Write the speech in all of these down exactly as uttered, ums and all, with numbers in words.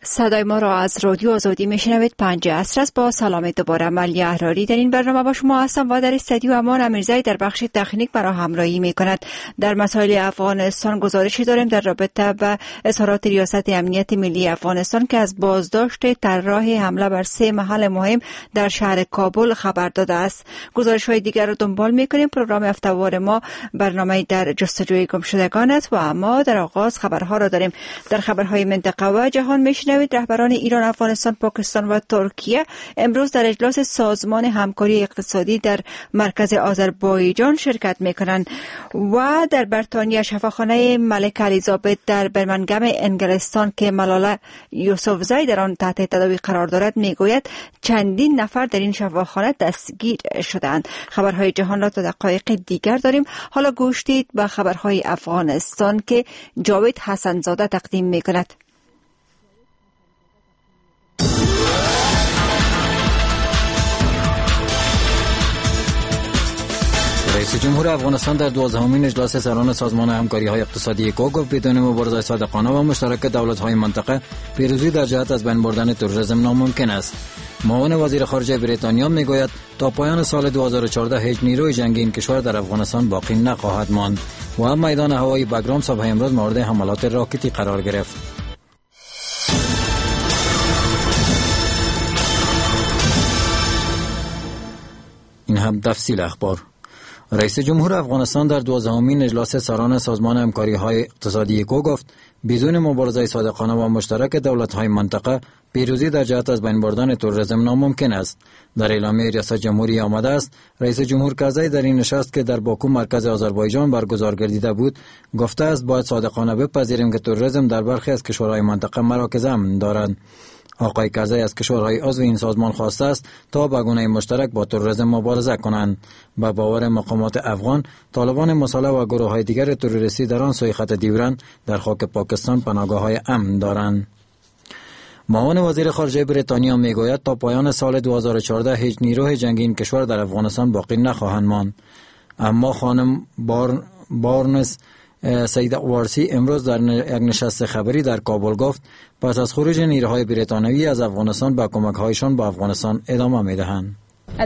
صدای ما را از رادیو آزادی میشنوید. پنج عصر است. با سلام دوباره ملی احراری در این برنامه با شما هستم و در استودیو امان امیرزایی در بخش تکنیک برای همراهی میکند. در مسائل افغانستان گزارشی داریم در رابطه با اظهارات ریاست امنیت ملی افغانستان که از بازداشت طراح حمله بر سه محل مهم در شهر کابل خبر داده است. گزارش‌های دیگر را دنبال میکنیم. پروگرام هفته‌وار ما برنامه در جستجوی گمشدگان است و اما در آغاز خبرها را داریم. در خبرهای منطقه و جهان میشنوید رهبران ایران، افغانستان، پاکستان و ترکیه امروز در اجلاس سازمان همکاری اقتصادی در مرکز آذربایجان شرکت میکنند. و در بریتانیا شفاخانه ملکه الیزابت در برمنگهم انگلستان که ملاله یوسفزئی در آن تحت تداوی قرار دارد میگوید چندین نفر در این شفاخانه دستگیر شدند. خبرهای جهان را تا دقایق دیگر داریم. حالا گوش دید به خبرهای افغانستان که جاوید حسن‌زاده تقدیم میکند. رئیس جمهور افغانستان در دوازدهمین اجلاس سران سازمان همکاری‌های اقتصادی کو گفت بدون مبارزه صادقانه و مشترک دولت‌های منطقه پیروزی در جهت از بین بردن تروریسم ناممکن است. معاون وزیر خارجه بریتانیا میگوید تا پایان سال دو هزار و چهارده هیچ نیروی جنگی این کشور در افغانستان باقی نخواهد ماند و میدان هوایی بگرام صبح امروز مورد حملات راکتی قرار گرفت. این هم تفصیل اخبار. رئیس جمهور افغانستان در دوازدهمین اجلاس سران سازمان همکاری‌های اقتصادی کو گفت بدون مبارزه صادقانه و مشترک دولت‌های منطقه پیروزی در جهت از بین بردن تروریسم ناممکن است. در اعلامیه ریاست جمهوری آمده است رئیس جمهور کرزی در این نشست که در باکو مرکز آذربایجان برگزار گردیده بود گفته است باید صادقانه بپذیریم که تروریسم در برخی از کشورهای منطقه مراکز امن دارد. آقای کرزی از کشورهای عضو این سازمان خواسته است تا به گونه مشترک با تروریسم مبارزه کنند. به باور مقامات افغان، طالبان مسلح و گروه‌های دیگر تروریستی در آن سوی خط دیورند در خاک پاکستان پناهگاه‌های امن دارند. معاون وزیر خارجه بریتانیا میگوید تا پایان سال دو هزار و چهارده هیچ نیروی جنگی این کشور در افغانستان باقی نخواهند ماند. اما خانم بار بارنس سید وارسی امروز در یک نشست خبری در کابل گفت پس از خروج نیروهای بریتانیایی از افغانستان با کمک‌هایشان با افغانستان ادامه می‌دهند.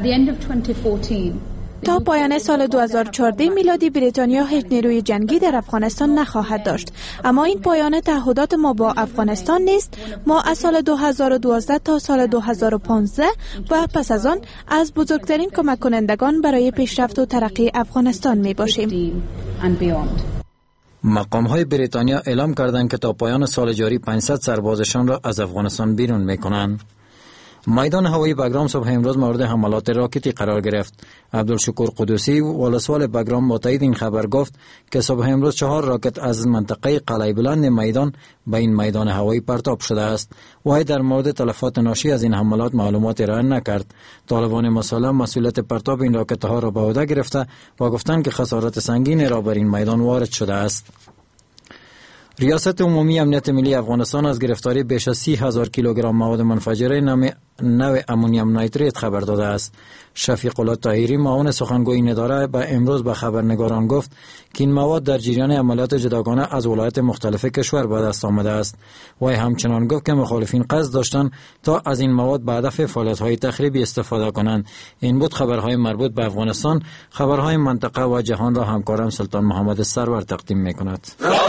تا پایان سال دو هزار و چهارده میلادی بریتانیا هیچ نیروی جنگی در افغانستان نخواهد داشت. اما این پایان تعهدات ما با افغانستان نیست. ما از سال دو هزار و دوازده تا سال دو هزار و پانزده و پس از آن از بزرگترین کمک کنندگان برای پیشرفت و ترقی افغانستان می باشیم. مقام‌های بریتانیا اعلام کردند که تا پایان سال جاری پانصد سربازشان را از افغانستان بیرون می‌کنند. میدان هوایی بگرام صبح امروز مورد حملات راکتی قرار گرفت. عبدالشکور قدوسی ولسوال بگرام با تایید این خبر گفت که صبح امروز چهار راکت از منطقه قلعه بلند میدان به این میدان هوایی پرتاب شده است. و در مورد تلفات ناشی از این حملات معلومات ارائه نکرد. طالبان مسلح مسئولیت پرتاب این راکت‌ها را به عهده گرفته و گفتند که خسارات سنگین را بر این میدان وارد شده است. ریاست عمومی امنیت ملی افغانستان از گرفتاری بیش از سی هزار کیلوگرم مواد منفجره نام نو امونیم نایتریت خبر داده است. شفیق الله طاهری معاون سخنگوی این اداره به امروز به خبرنگاران گفت که این مواد در جریان عملیات جداگانه از ولایات مختلف کشور به دست آمده است. و همچنان گفت که مخالفین قصد داشتند تا از این مواد به هدف فعالیت‌های تخریبی استفاده کنند. این بود خبرهای مربوط به افغانستان. خبرهای منطقه و جهان را همکارم سلطان محمد سرور تقدیم می‌کند.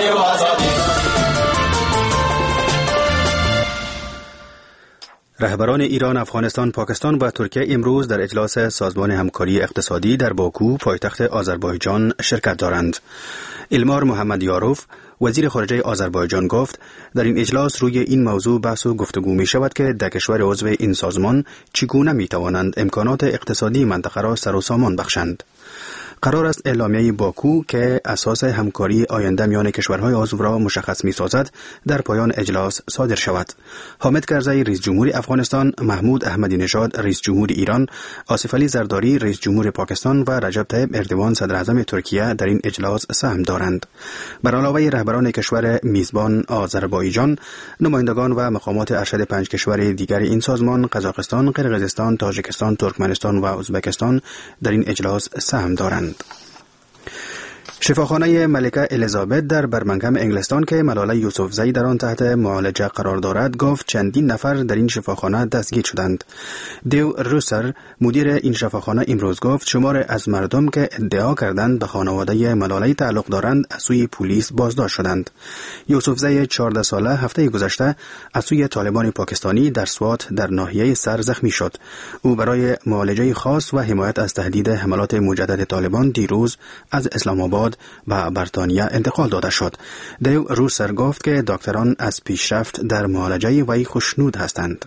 رهبران ایران، افغانستان، پاکستان و ترکیه امروز در اجلاس سازمان همکاری اقتصادی در باکو پایتخت آذربایجان شرکت دارند. المار محمد یاروف وزیر خارجه آذربایجان گفت در این اجلاس روی این موضوع بحث و گفتگو می شود که در کشور عضو این سازمان چگونه می توانند امکانات اقتصادی منطقه را سر و سامان بخشند. قرار است اعلامیه باکو که اساس همکاری آینده میان کشورهای عضو را مشخص می‌سازد در پایان اجلاس صادر شود. حامد کرزی رئیس جمهور افغانستان، محمود احمدی نژاد رئیس جمهور ایران، آصف علی زرداری رئیس جمهور پاکستان و رجب طیب اردوان صدر اعظم ترکیه در این اجلاس سهم دارند. بر علاوه رهبران کشور میزبان آذربایجان، نمایندگان و مقامات ارشد پنج کشور دیگر این سازمان، قزاقستان، قرقیزستان، تاجیکستان، ترکمنستان و ازبکستان در این اجلاس سهم دارند. شفاخانه ملکه الیزابت در برمنگهم انگلستان که ملاله یوسفزئی در آن تحت معالجه قرار دارد گفت چندین نفر در این شفاخانه دستگیر شدند. دیو روسر مدیر این شفاخانه امروز گفت شمار از مردم که ادعا کردند به خانواده ملاله تعلق دارند از سوی پلیس بازداشت شدند. یوسفزئی چهارده ساله هفته گذشته از سوی طالبان پاکستانی در سوات در ناحیه سر زخمی شد. او برای معالجه خاص و حمایت از تهدید حملات مجدد طالبان دیروز از اسلام آباد به بریتانیا انتقال داده شد. دیو روسر گفت که دکتران از پیشرفت در معالجه وی خوشنود هستند.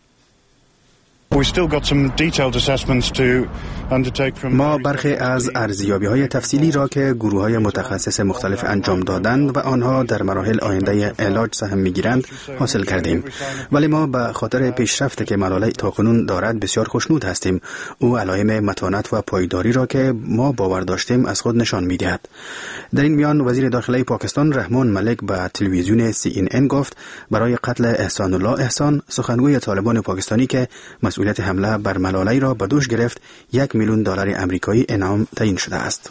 ما برخی از ارزیابی‌های تفصیلی را که گروه‌های متخصص مختلف انجام دادند و آنها در مراحل آینده علاج سهم می‌گیرند حاصل کردیم، ولی ما به خاطر پیشرفتی که ملاله تاکنون دارد بسیار خوشنود هستیم. او علائم متانت و پایداری را که ما باور داشتیم از خود نشان می‌دهد. در این میان وزیر داخلی پاکستان رحمان ملک به تلویزیون سی ان ان گفت برای قتل احسان الله احسان سخنگوی طالبان پاکستانی که مسئولیت حمله بر ملاله را به دوش گرفت یک میلیون دلار آمریکایی انعام تعیین شده است.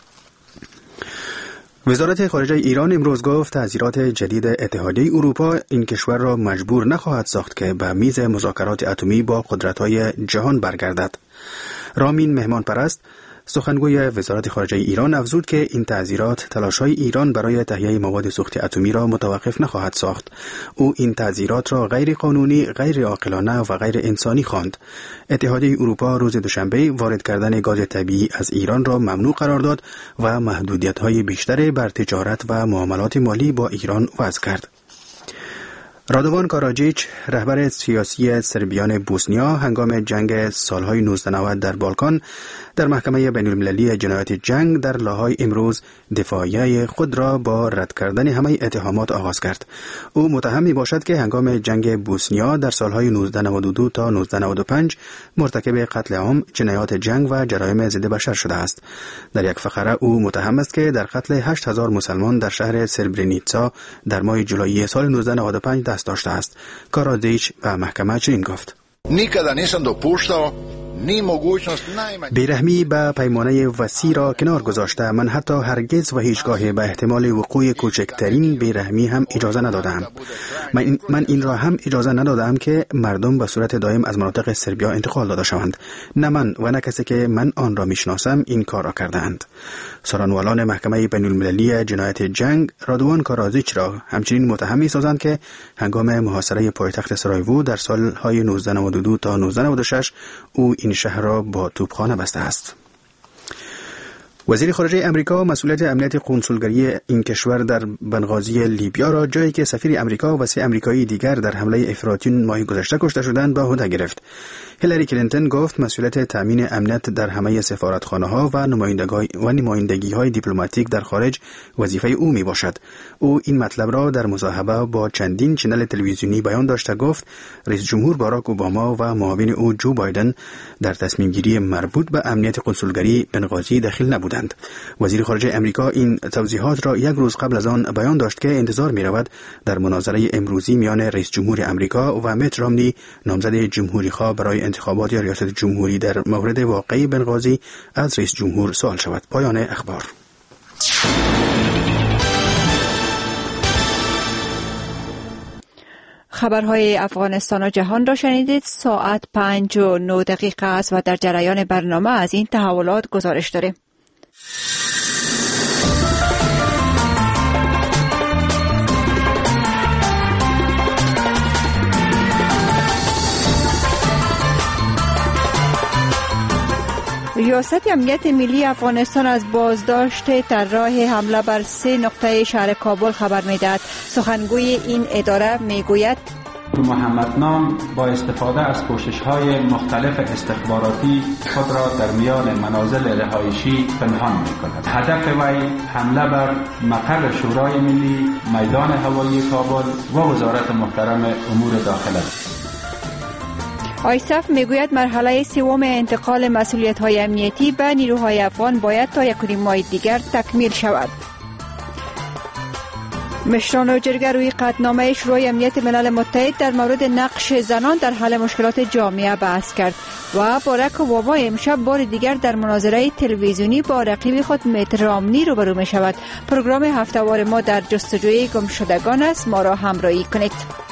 وزارت خارجه ایران امروز گفت تعزیرات جدید اتحادیه اروپا این کشور را مجبور نخواهد ساخت که به میز مذاکرات اتمی با قدرت‌های جهان برگردد. رامین مهمان پرست سخنگوی وزارت خارجه ایران افزود که این تعزیرات تلاش‌های ایران برای تهیه مواد سوخت اتمی را متوقف نخواهد ساخت. او این تعزیرات را غیر قانونی، غیر عاقلانه و غیر انسانی خواند. اتحادیه اروپا روز دوشنبه وارد کردن گاز طبیعی از ایران را ممنوع قرار داد و محدودیت‌های بیشتری بر تجارت و معاملات مالی با ایران وضع کرد. رادوان کاراجیچ رهبر سیاسی سربیان بوسنیا هنگام جنگ سالهای نوزده نود در بالکان در محکمه بین المللی جنایت جنگ در لاهای امروز دفاعیه خود را با رد کردن همه اتهامات آغاز کرد. او متهم می باشد که هنگام جنگ بوسنیا در سالهای نوزده نود و دو تا نوزده نود و پنج مرتکب قتل عام، جنایات جنگ و جرایم ضد بشر شده است. در یک فقره او متهم است که در قتل هشت هزار مسلمان در شهر سربرنیتسا در ماه جولای سال نوزده نود و پنج دست داشته است. کارادیچ به محکمه چنین گفت: Nikada nisam dopuštao ni mogućnost بیرحمی به پیمانه وسیع را کنار گذاشته من حتی هرگز و هیچگاه به احتمال وقوع کوچکترین بیرحمی هم اجازه ندادم. من این, من این را هم اجازه ندادم که مردم به صورت دائم از مناطق سربیا انتقال داده شوند. نه من و نه کسی که من آن را میشناسم این کار را کردند. سرانوالان محکمه بین المللی جنایت جنگ رادوان کارازیچ را همچنین متهم می‌سازند که هنگام محاصره پایتخت سرایوو در سالهای نوزده نود و دو تا نوزده نود و شش او این شهر را با توپخانه بسته است. وزیر خارجه امریکا مسئولیت امنیت قنسولگری این کشور در بنغازی لیبیا را جایی که سفیر امریکا و سه امریکایی دیگر در حمله افراطیون ماه گذشته کشته شدند به عهده گرفت. هیلاری کلینتون گفت مسئولیت تامین امنیت در همه سفارتخانه‌ها و نمایندگی‌های دیپلماتیک در خارج وظیفه او می باشد. او این مطلب را در مصاحبه با چندین چنل تلویزیونی بیان داشته گفت رئیس جمهور باراک اوباما و معاون او جو بایدن در تصمیم گیری مربوط به امنیت قنسولگری بنغازی دخیل نبودند. وزیر خارجه امریکا این توضیحات را یک روز قبل از آن بیان داشت که انتظار می رود در مناظره امروزی میان رئیس جمهور امریکا و میت رامنی نامزد جمهوری خواه برای انتخابات ریاست جمهوری در مورد واقعی بنغازی از رئیس جمهور سوال شود. پایان اخبار. خبرهای افغانستان و جهان را شنیدید. ساعت پنج و نه دقیقه است و در جریان برنامه از این تحولات گزارش داریم. ریاست امنیت ملی افغانستان از بازداشت طراح حمله بر سه نقطه شهر کابل خبر می‌دهد. سخنگوی این اداره میگوید محمد نام با استفاده از کوشش‌های مختلف استخباراتی خود را در میان منازل رهایشی پنهان می‌کند. هدف وی حمله بر مقر شورای ملی، میدان هوایی کابل و وزارت محترم امور داخله است. آیسف میگوید مرحله سوم انتقال مسئولیت‌های امنیتی به نیروهای افغان باید تا یک ماه دیگر تکمیل شود. مشران و جرگه روی قطعنامه شورای امنیت ملل متحد در مورد نقش زنان در حل مشکلات جامعه بحث کرد و باراک اوباما امشب بار دیگر در مناظره تلویزیونی با رقیب خود میت رامنی روبرو می شود. پروگرام هفته‌وار ما در جستجوی گمشدگان است. ما را همراهی کنید.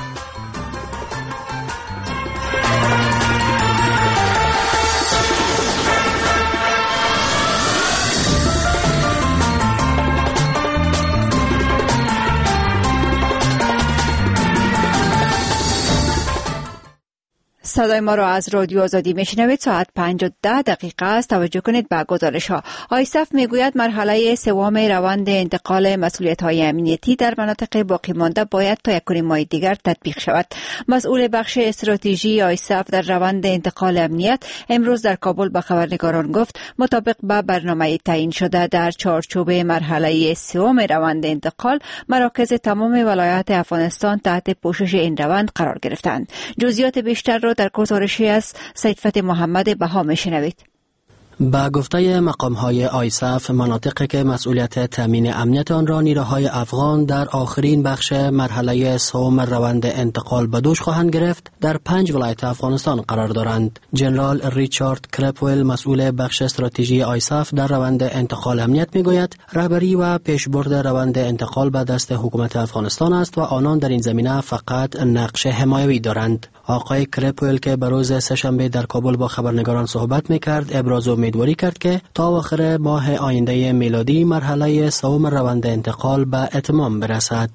صدای ما را از رادیو آزادی میشنوید. ساعت پنج و ده دقیقه است. توجه کنید به گزارش ها. آیسف میگوید مرحله سوم روند انتقال مسئولیت های امنیتی در مناطق باقی مانده باید تا یک ماه دیگر تطبیق شود. مسئول بخش استراتژی آیسف در روند انتقال امنیت امروز در کابل به خبرنگاران گفت مطابق به برنامه تعیین شده در چارچوب مرحله سوم روند انتقال مراکز تمام ولایات افغانستان تحت پوشش این روند قرار گرفتند. جزئیات بیشتر را در گزارشی از سید فتح محمد بها میشنوید. با گفته مقام‌های آیسف، مناطقی که مسئولیت تامین امنیت آن را نیروهای افغان در آخرین بخش مرحله سوم روند انتقال به دوش خواهند گرفت، در پنج ولایت افغانستان قرار دارند. جنرال ریچارد کرپویل، مسئول بخش استراتژی آیسف در روند انتقال امنیت میگوید رهبری و پیشبرد روند انتقال به دست حکومت افغانستان است و آنان در این زمینه فقط نقش حمایوی دارند. آقای کرپویل که به روز سه‌شنبه در کابل با خبرنگاران صحبت میکرد، ابراز امیدواری کرد که تا آخر ماه آینده میلادی مرحله سوم روند انتقال به اتمام برسد.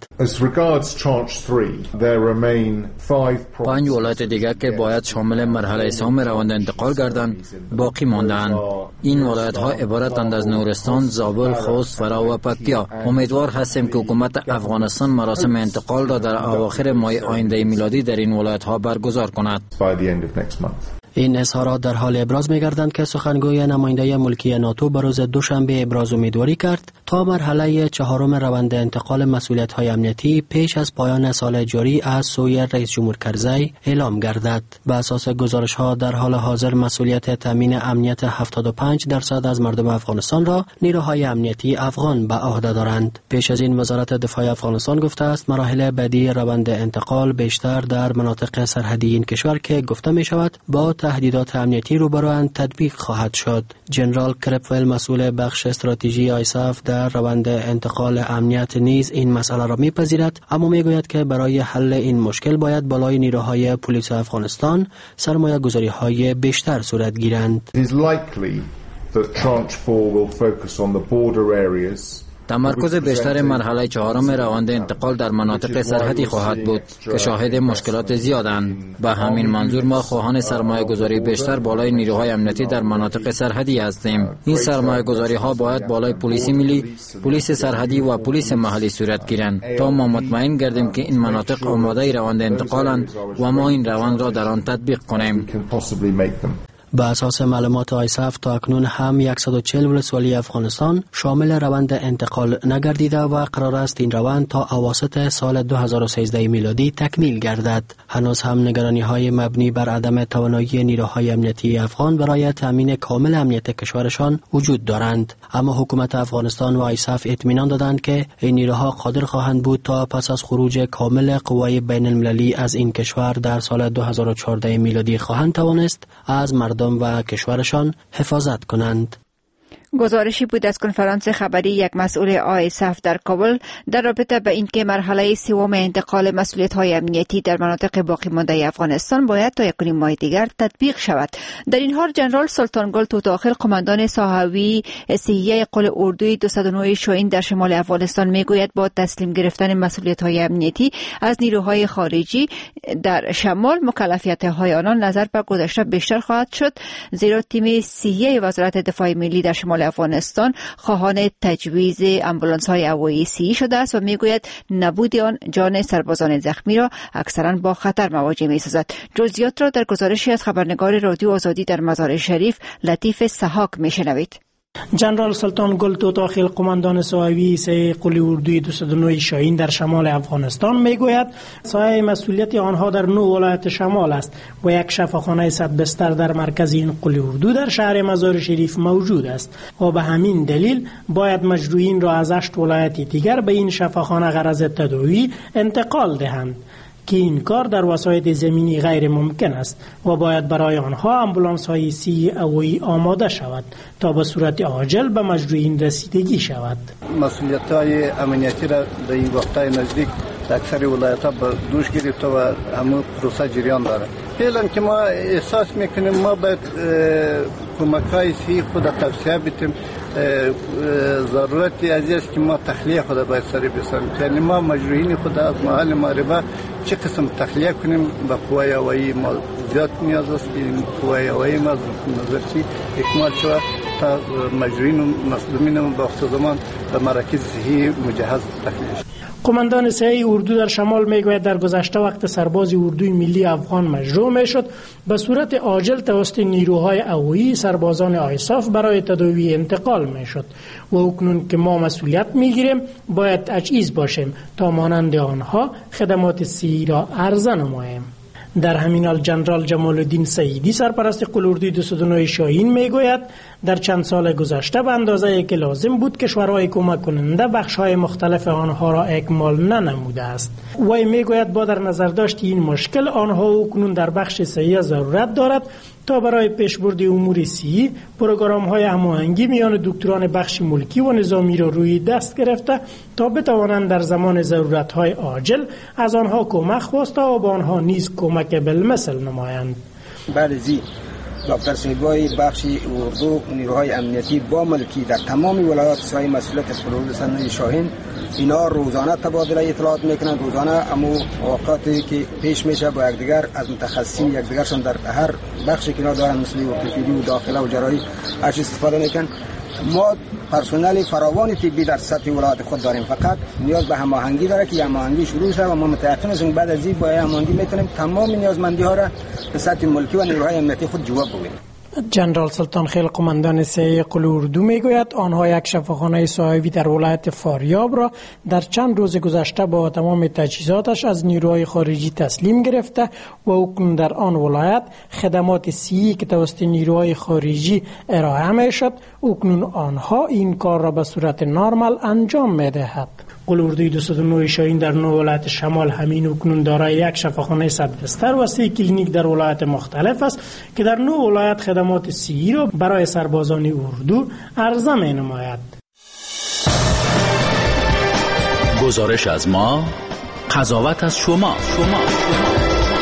پنج ولایت دیگر که باید شامل مرحله سوم روند انتقال گردند باقی مانده‌اند. این ولایت ها عبارتند از نورستان، زابل، خوست، فرا و پکتیا. امیدوار هستیم که حکومت افغانستان مراسم انتقال را در اواخر ماه آینده میلادی در این ولایت ها برگزار کند. این اظهارات در حال ابراز می‌گردند که سخنگوی نماینده ملکی ناتو به روز دوشنبه ابراز امیدواری کرد تا مرحله چهارم روند انتقال مسئولیت‌های امنیتی پیش از پایان سال جاری از سوی رئیس جمهور کرزی اعلام گردد. به اساس گزارش‌ها در حال حاضر مسئولیت تامین امنیت هفتاد و پنج درصد از مردم افغانستان را نیروهای امنیتی افغان به عهده دارند. پیش از این وزارت دفاع افغانستان گفته است مراحل بعدی روند انتقال بیشتر در مناطق سرحدی این کشور که گفته می‌شود با تهدیدات امنیتی روبروند تطبیق خواهد شد. جنرال کرپویل، مسئول بخش استراتژی آیسف در روند انتقال امنیت نیز این مسئله را میپذیرد، اما میگوید که برای حل این مشکل باید بالای نیروهای پلیس افغانستان سرمایه گذاری های بیشتر صورت گیرند. تمرکز بیشتر مرحله چهارم روند انتقال در مناطق سرحدی خواهد بود که شاهد مشکلات زیادند. به همین منظور ما خواهان سرمایه گذاری بیشتر بالای نیروهای امنیتی در مناطق سرحدی هستیم. این سرمایه گذاری ها باید بالای پلیس ملی، پلیس سرحدی و پلیس محلی صورت گیرند تا ما مطمئن گردیم که این مناطق آماده روند انتقالند و ما این روند را در آن تطبیق کنیم. به اساس معلومات آیسف تا اکنون هم صد و چهل ولسوالی افغانستان شامل روند انتقال نگردیده و قرار است این روند تا اواسط سال دو هزار و سیزده میلادی تکمیل گردد. هنوز هم نگرانی های مبنی بر عدم توانایی نیروهای امنیتی افغان برای تامین کامل امنیت کشورشان وجود دارند، اما حکومت افغانستان و آیسف اطمینان دادند که این نیروها قادر خواهند بود تا پس از خروج کامل قوای بین المللی از این کشور در سال دو هزار و چهارده میلادی خواهند توانست از مردم و کشورشان حفاظت کنند. گزارشی بود از کنفرانس خبری یک مسئول آیسف در کابل در رابطه به اینکه مرحله سوم انتقال مسئولیت‌های امنیتی در مناطق باقی مانده افغانستان باید تا یک ماه دیگر تطبیق شود. در این حال جنرال سلطان گل توتاخیل، قماندان ساحوی صحیه قل اردوی دویست و نه شاهین در شمال افغانستان میگوید با تسلیم گرفتن مسئولیت‌های امنیتی از نیروهای خارجی در شمال مکلفیت‌های آنان نظر به گذشته بیشتر خواهد شد، زیرا تیم صحیه وزارت دفاع ملی در شمال افغانستان خواهان تجویز آمبولانس‌های هوایی سی شده است و میگوید نبود آن جان سربازان زخمی را اکثرا با خطر مواجه می‌سازد. جزئیات را در گزارشی از خبرنگار رادیو آزادی در مزار شریف لطیف سحاک میشنوید. جنرال سلطان گل توتاخیل قماندان ساحوی سه قلی اردوی دویست و نه شاهین در شمال افغانستان میگوید سایه مسئولیت آنها در نه ولایت شمال است و یک شفاخانه صد بستر در مرکز این قلی اردو در شهر مزار شریف موجود است و به همین دلیل باید مجروحین را از هشت ولایت دیگر به این شفاخانه غرض تداوی انتقال دهند که این کار در وسایط زمینی غیر ممکن است و باید برای آنها امبولانس های سی هوایی آماده شود تا به صورت عاجل به مجروحین رسیدگی شود. مسئولیت های امنیتی را در این وقتای نزدیک در اکثر ولایت ها به دوش گرفته و همون پروسه جریان داره. فعلا که ما احساس میکنیم ما باید کمک های سی خود توسعه بدیم. ضرورتی از است که ما تخلیه خود باید سری بسازیم. یعنی ما مجروحین خود از محل معربه چه قسم تخلیه کنیم به قوای هوایی ما زیاد نیاز است که قوای هوایی ما نظرچی اکمال شود تا مجروحین و مظلومین به وقت زمان به مراکز صحی مجهز تخلیه شود. قماندان سه اردو در شمال میگوید در گذشته وقت سرباز اردوی ملی افغان مجروح میشد به صورت عاجل توسط نیروهای هوایی سربازان آیساف برای تداوی انتقال میشد و اکنون که ما مسئولیت میگیریم باید تجهیز باشیم تا مانند آنها خدمات صحی را عرضه نماییم. در همین حال جنرال جمال الدین سعیدی سرپرست قلی اردوی دویست و نه شاهین میگوید در چند سال گذشته به اندازه‌ای که لازم بود کشورهای کمک کننده بخش‌های مختلف آنها را اکمال ننموده است. وی میگوید با در نظر داشت این مشکل آنها اکنون در بخش صحی ضرورت دارد تا برای پیشبرد امور صحی پروگرام‌های هماهنگی میان دکتران بخش ملکی و نظامی را روی دست گرفته تا بتوانند در زمان ضرورت‌های عاجل از آنها کمک خواسته و با آنها نیز کمک بالمثل نمایند. بعد از دکتر سیبای بخش اردو نیروهای امنیتی با ملکی در تمام ولایات سایه مسئولیت قلی اردو شاهین اینا روزانه تبادله اطلاعات میکنند. روزانه امو واقعاتی که پیش میشه با یکدیگر از متخصصین یکدیگرشون در هر بخشی که اینا دارن مثل ارتوپدی و داخله و جراحی هر چیز استفاده میکنن. ما پرسنل فراوانی طبی در سطح ولایت خود داریم، فقط نیاز به هماهنگی داره که هماهنگی شروع شه و ما متأکد هستیم بعد از این با هماهنگی میتونیم تمام نیازمندی ها را به سطح ملکی و نیروهای امنیتی خود جواب بدیم. جنرال سلطان خیل قماندان سه قلی اردو میگوید آنها یک شفاخانه ساحوی در ولایت فاریاب را در چند روز گذشته با تمام تجهیزاتش از نیروهای خارجی تسلیم گرفته و اکنون در آن ولایت خدمات صحی که توسط نیروهای خارجی ارائه میشد اکنون آنها این کار را به صورت نرمال انجام میدهد. قلی اردوی دویست و نه شاهین در نه ولایت شمال همین اکنون دارای یک شفاخانه صد بستر و سه کلینیک در ولایت مختلف است که در نه ولایت خدمات صحی را برای سربازان اردو عرضه می نماید. گزارش از ما، قضاوت از شما. شما. شما.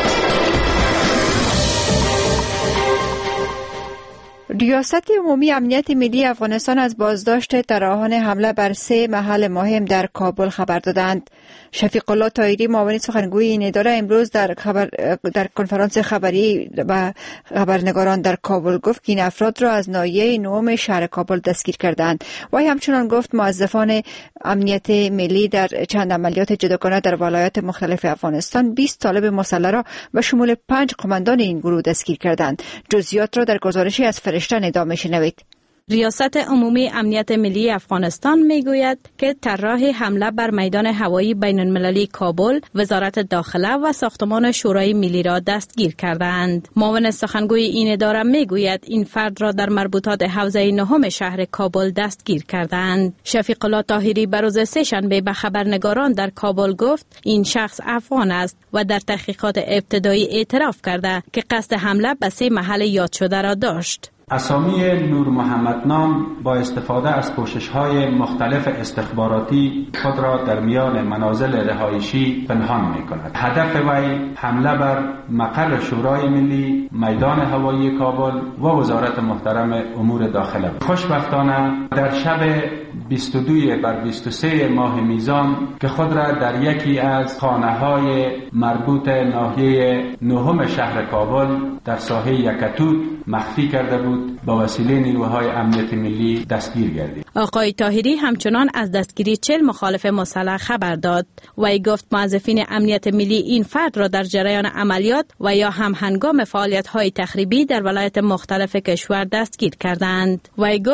ریاست عمومی امنیت ملی افغانستان از بازداشت طراحان حمله بر سه محل مهم در کابل خبر دادند. شفیق الله طاهری معاون سخنگوی این اداره امروز در خبر در کنفرانس خبری با خبرنگاران در کابل گفت که این افراد را از ناحیه نهم شهر کابل دستگیر کردند. وی همچنان گفت موظفان امنیت ملی در چند عملیات جداگانه در ولایات مختلف افغانستان بیست طالب مسلح را به شمول پنج قماندان این گروه دستگیر کردند. جزئیات را در گزارشی از فرشته ندامه شنوید. ریاست عمومی امنیت ملی افغانستان میگوید که طراح حمله بر میدان هوایی بین المللی کابل وزارت داخله و ساختمان شورای ملی را دستگیر کردند. معاون سخنگوی این اداره میگوید این فرد را در مربوطات حوزه نهم شهر کابل دستگیر کردند. شفیق الله طاهری به روز سه‌شنبه به خبرنگاران در کابل گفت این شخص افغان است و در تحقیقات ابتدایی اعتراف کرده که قصد حمله به سه محل یاد شده را داشت. اسامی نور محمد نام با استفاده از کوشش‌های مختلف استخباراتی خود را در میان منازل رهایشی پنهان می‌کند. هدف وی حمله بر مقر شورای ملی، میدان هوایی کابل و وزارت محترم امور داخله. خوشبختانه در شب بیست و دو بر بیست و سه ماه میزان که خود را در یکی از خانه‌های مربوط ناحیه نهم شهر کابل در ساحه یکتوت مخفی کرده بود با وسیله نیروهای امنیت ملی دستگیر گردید. آقای طاهری همچنان از دستگیری چهل مخالف مسلح خبر داد. وی گفت موظفین امنیت ملی این فرد را در جریان عملیات و یا هم هنگام فعالیت‌های تخریبی در ولایت مختلف کشور دستگیر کردند. وی گفت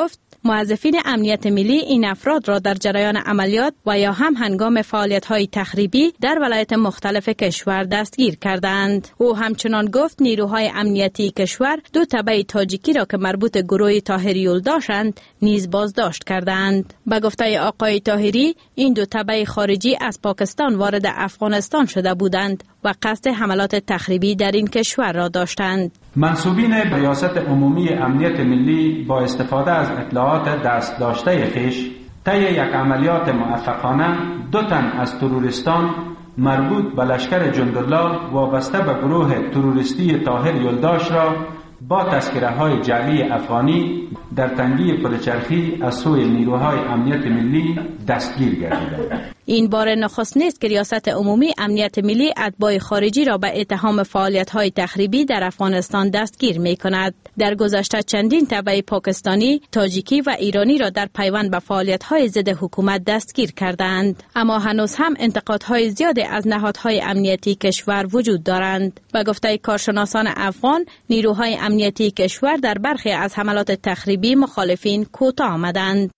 موظفین امنیت ملی این افراد را در جریان عملیات و یا هم هنگام فعالیت‌های تخریبی در ولایت مختلف کشور دستگیر کردند. او همچنان گفت نیروهای امنیتی کشور دو تبع تاجیکی را که مربوط گروه طاهری یلداشند نیز بازداشت کردند. به گفته آقای طاهری این دو تبع خارجی از پاکستان وارد افغانستان شده بودند و قصد حملات تخریبی در این کشور را داشتند. منصوبین ریاست عمومی امنیت ملی با استفاده از اطلاعات دست داشته خویش طی یک عملیات موفقانه دو تن از تروریستان مربوط به لشکر جندالله وابسته به گروه تروریستی طاهر یلداش را با تذکره های جعلی افغانی در تنگی پلچرخی از سوی نیروهای امنیت ملی دستگیر گردیدند. این بار نخست نیست که ریاست عمومی امنیت ملی اتباع خارجی را به اتهام فعالیت‌های تخریبی در افغانستان دستگیر می‌کند. در گذشته چندین تبع پاکستانی، تاجیکی و ایرانی را در پیوند به فعالیت‌های ضد حکومت دستگیر کردند. اما هنوز هم انتقادهای زیادی از نهادهای امنیتی کشور وجود دارند. به گفته کارشناسان افغان، نیروهای امنیتی کشور در برخی از حملات تخریبی مخالفین کوتاه آمدند.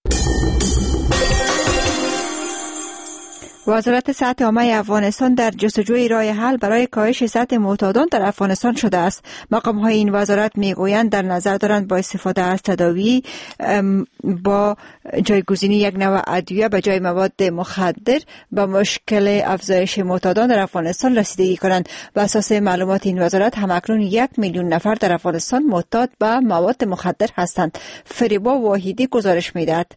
وزارت صحت عامه افغانستان در جستجوی راه حل برای کاهش سطح معتادان در افغانستان شده است. مقام های این وزارت میگویند در نظر دارند با استفاده از تداوی با جایگزینی یک نوع ادویه به جای مواد مخدر به مشکل افزایش معتادان در افغانستان رسیدگی کنند. بر اساس معلومات این وزارت همکنون یک میلیون نفر در افغانستان معتاد به مواد مخدر هستند. فریبا واحدی گزارش میدهد.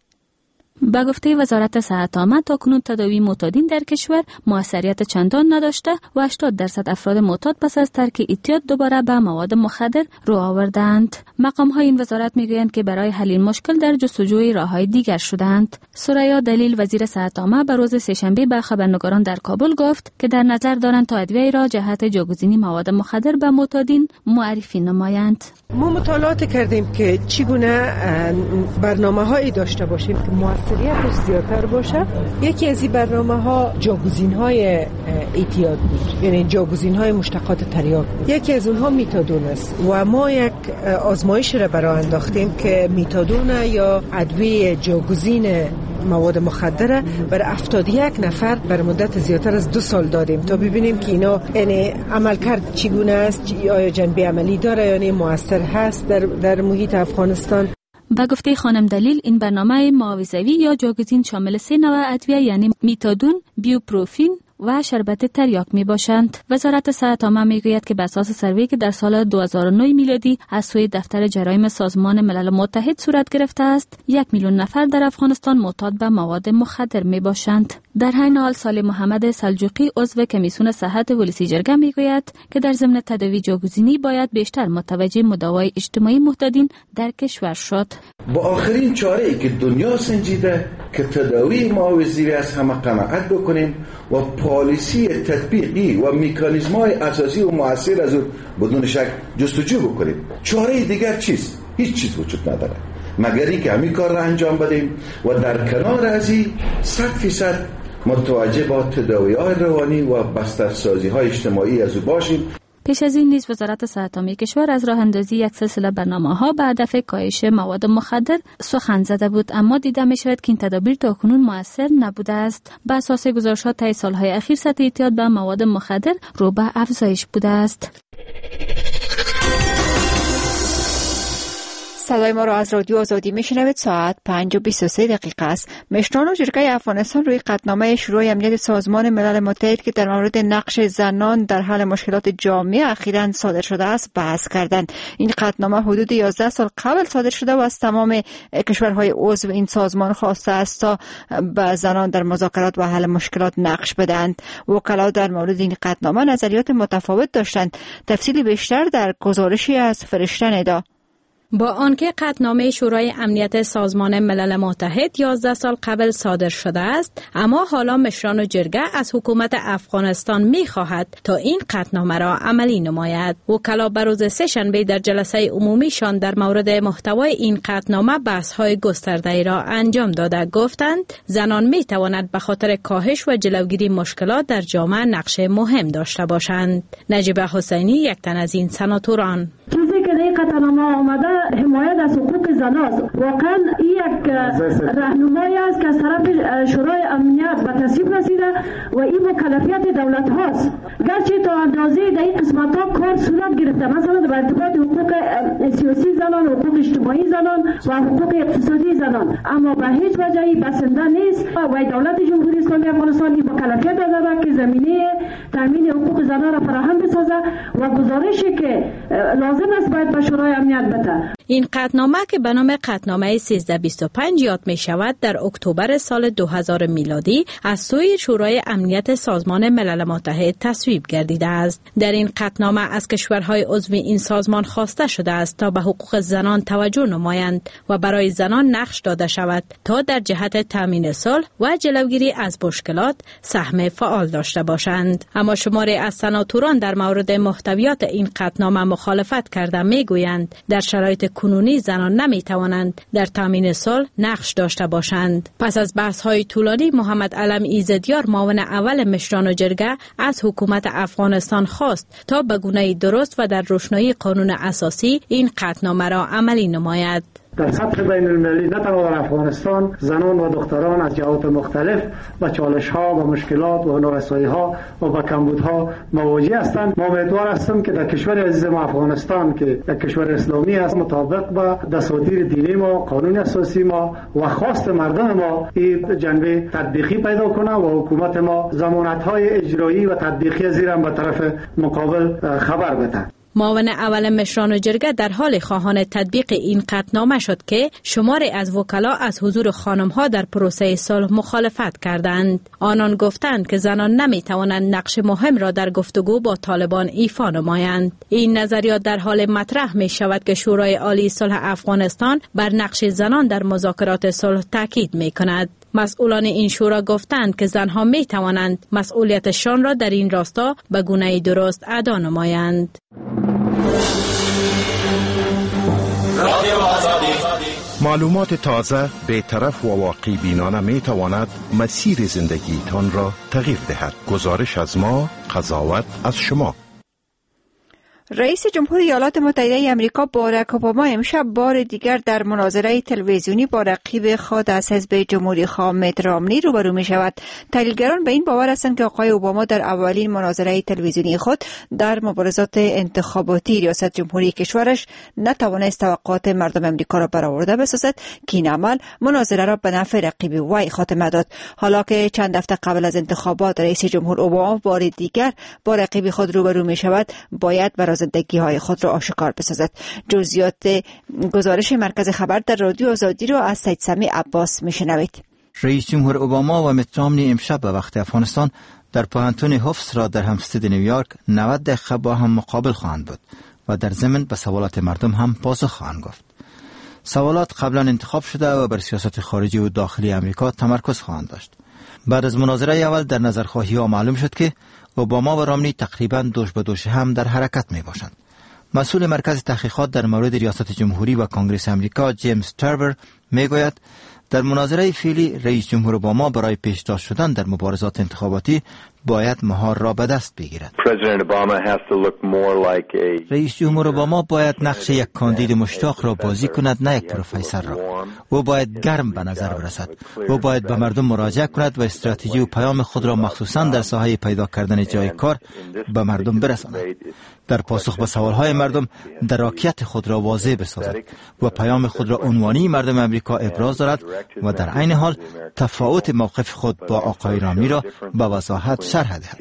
به گفته وزارت صحت عامه تاکنون تداوی معتادین در کشور موثریت چندان نداشته و هشتاد درصد افراد معتاد پس از ترک اعتیاد دوباره به مواد مخدر رو آوردند. مقام های این وزارت میگویند که برای حل این مشکل در جستجوی راههای دیگر شدند. سریا دلیل وزیر صحت عامه به روز سه‌شنبه به خبرنگاران در کابل گفت که در نظر دارند تا ادویه را جهت جایگزینی مواد مخدر به معتادین معرفی نمایند. ما مطالعات کردیم که چگونه برنامه‌هایی داشته باشیم که موثریتش زیادتر باشه. یکی از این برنامه‌ها جایگزین‌های اعتیاد بود، یعنی جایگزین‌های مشتقات تریاک بود. یکی از اونها میتادون است و ما یک آزمایش را برای انداختیم که میتادون یا ادویه جایگزین مواد مخدر برای هفتاد و یک نفر بر مدت زیادتر از دو سال دادیم تا ببینیم که اینا یعنی عملکرد چگونه است، آیا جنبه عملی داره یا نه مؤثر هست در در محیط افغانستان. با گفته خانم دلیل این برنامه معاوضوی یا جایگزین شامل سه نوع ادویه یعنی میتادون، بیوپروفین و شربت تریاک می باشند. وزارت صحت عامه می گوید که بر اساس سروی که در سال دو هزار و نه میلادی از سوی دفتر جرایم سازمان ملل متحد صورت گرفته است، یک میلیون نفر در افغانستان معتاد به مواد مخدر می باشند. در همین حال صالح محمد سلجوقی عضو کمیسیون صحت ولسی جرگه می گوید که در ضمن تداوی جایگزینی باید بیشتر متوجه مداوای اجتماعی معتادین در کشور شد. با آخرین چاره ای که دنیا سنجیده که تداوی معاوضوی از همه قناعت بکنیم و پالیسی تطبیقی و مکانیزم‌های اساسی و مؤثر از اون بدون شک جستجو بکنیم. چاره دیگر چیست؟ هیچ چیز وجود نداره مگر اینکه همین کار را انجام بدیم و در کنار از این صد فیصد متوجه با تداوی‌های روانی و بسترسازی‌های اجتماعی از او باشیم. پیش از این نیز وزارت صحت عامه کشور از راه اندازی یک سلسله برنامه‌ها به هدف کاهش مواد مخدر سخن زده بود، اما دیده می‌شود که این تدابیر تاکنون مؤثر نبوده است. بر اساس گزارش‌ها طی سال‌های اخیر سطح اعتیاد به مواد مخدر رو به افزایش بوده است. صدای ما را از رادیو آزادی میشنوید. ساعت پنج و بیست و سه دقیقه است. مشران و جرگه افغانستان روی قطعنامه شورای امنیت سازمان ملل متحد که در مورد نقش زنان در حل مشکلات جامعه اخیراً صادر شده است بحث کردند. این قطعنامه حدود یازده سال قبل صادر شده و از تمام کشورهای عضو این سازمان خواسته است تا به زنان در مذاکرات و حل مشکلات نقش بدهند. وکلا در مورد این قطعنامه نظریات متفاوت داشتند. تفصیل بیشتر در گزارشی از فرشته ندا. با آنکه قطعنامه شورای امنیت سازمان ملل متحد یازده سال قبل صادر شده است، اما حالا مشران و جرگه از حکومت افغانستان می خواهد تا این قطعنامه را عملی نماید. وکلا بر روز سه‌شنبه در جلسه عمومیشان در مورد محتوای این قطعنامه بحث‌های گسترده‌ای را انجام داده گفتند زنان می توانند به خاطر کاهش و جلوگیری مشکلات در جامعه نقش مهم داشته باشند. نجیبه حسینی یک تن از این سناتوران. چیزی موضوعی که در قطعنامه آمده حمایت از حقوق زن است. واقعا این یک راهنمایی است که از طرف شورای امنیت به تصویب رسیده و این مکلفیت دولت هاست. گرچه تا اندازه در این قسمت ها کار صورت گرفته، مثلا در ارتباط حقوق سیاسی زنان، حقوق اجتماعی زنان و حقوق اقتصادی زنان، اما به هیچ وجهی بسنده نیست و دولت جمهوری اسلامی افغانستان این مکلفیت داده که زمینه تامین حقوق زنان را فراهم بسازه و گزارشی که لازم است باید به شورای امنیت بده. این قطعنامه که به نام قطعنامه سیزده بیست و پنج یاد می شود در اکتبر سال دو هزار میلادی از سوی شورای امنیت سازمان ملل متحد تصویب گردیده است. در این قطعنامه از کشورهای عضو این سازمان خواسته شده است تا به حقوق زنان توجه نمایند و برای زنان نقش داده شود تا در جهت تامین صلح و جلوگیری از مشکلات سهم فعال داشته باشند. اما شماری از سناتوران در مورد محتویات این قطعنامه مخالفت کرده میگویند در شرایط کنونی زنان نمی توانند در تامین صلح نقش داشته باشند. پس از بحث های طولانی محمد علم ایزدیار معاون اول مشران جرگه از حکومت افغانستان خواست تا به گونه درست و در روشنایی قانون اساسی این قطعنامه را عملی نماید. در سطح بین المللی نه تنها در افغانستان زنان و دختران از جهات مختلف با چالش ها و مشکلات و نارسایی ها و با کمبودها مواجه هستند. ما امیدوار هستیم که در کشور عزیز ما افغانستان که یک کشور اسلامی است مطابق با دساتیر دینی ما، قانون اساسی ما و خواست مردم ما این جنبه تطبیقی پیدا کنه و حکومت ما ضمانت های اجرایی و تطبیقی زیر هم به طرف مقابل خبر بده. معاون اول مشران جرگه در حال خواهان تطبیق این قطعنامه شد که شماری از وکلا از حضور خانم‌ها در پروسه صلح مخالفت کردند. آنان گفتند که زنان نمی توانند نقش مهم را در گفتگو با طالبان ایفا نمایند. این نظریات در حال مطرح می شود که شورای عالی صلح افغانستان بر نقش زنان در مذاکرات صلح تاکید می کند. مسئولان این شورا گفتند که زنها می توانند مسئولیتشان را در این راستا به گونه درست ادا نمایند. معلومات تازه، بی‌طرف و واقع بینانه می تواند مسیر زندگیتان را تغییر دهد. گزارش از ما، قضاوت از شما. رئیس جمهور ایالات متحده آمریکا باراک اوباما امشب بار دیگر در مناظره تلویزیونی با رقیب خود از حزب جمهوری خواه میت رامنی روبرو می شود. تحلیلگران به این باور هستند که آقای اوباما در اولین مناظره تلویزیونی خود در مبارزات انتخاباتی ریاست جمهوری کشورش نتوانست توقعات مردم آمریکا را برآورده بسازد که این عمل مناظره را به نفع رقیب وی خاتمه داد. حالا که چند هفته قبل از انتخابات رئیس جمهور اوباما بار دیگر با رقیب خود روبرو می شود، باید برای زندگی های خود را آشکار بسازد. جزئیات گزارش مرکز خبر در رادیو آزادی را از سید سمی عباس میشنوید. رئیس جمهور اوباما و میت رامنی امشب به وقت افغانستان در پوهنتون هفز را در همستد نیویورک نود دقیقه با هم مقابل خواهند بود و در ضمن به سوالات مردم هم پاسخ خواهند گفت. سوالات قبلا انتخاب شده و بر سیاست خارجی و داخلی امریکا تمرکز خواهند داشت. بعد از مناظره اول در نظرخواهی ها معلوم شد که اوباما و رامنی تقریباً دوش به دوش هم در حرکت می باشند. مسئول مرکز تحقیقات در مورد ریاست جمهوری و کنگره امریکا جیمز ترور می گوید در مناظره فعلی رئیس جمهور اوباما برای پیشداشت شدن در مبارزات انتخاباتی باید مهار را به دست بگیرد. رئیس جمهور اوباما باید نقش یک کاندید مشتاق را بازی کند، نه یک پروفسور را. او باید گرم به نظر برسد. او باید به مردم مراجعه کند و استراتژی و پیام خود را مخصوصاً در ساحه پیدا کردن جای کار به مردم برساند. در پاسخ به سوالهای مردم دراکیت خود را واضح بسازد و پیام خود را عنوانی مردم امریکا ابراز دارد و در عین حال تفاوت موقف خود با آقای رامنی را به وضاحت شرح دهد.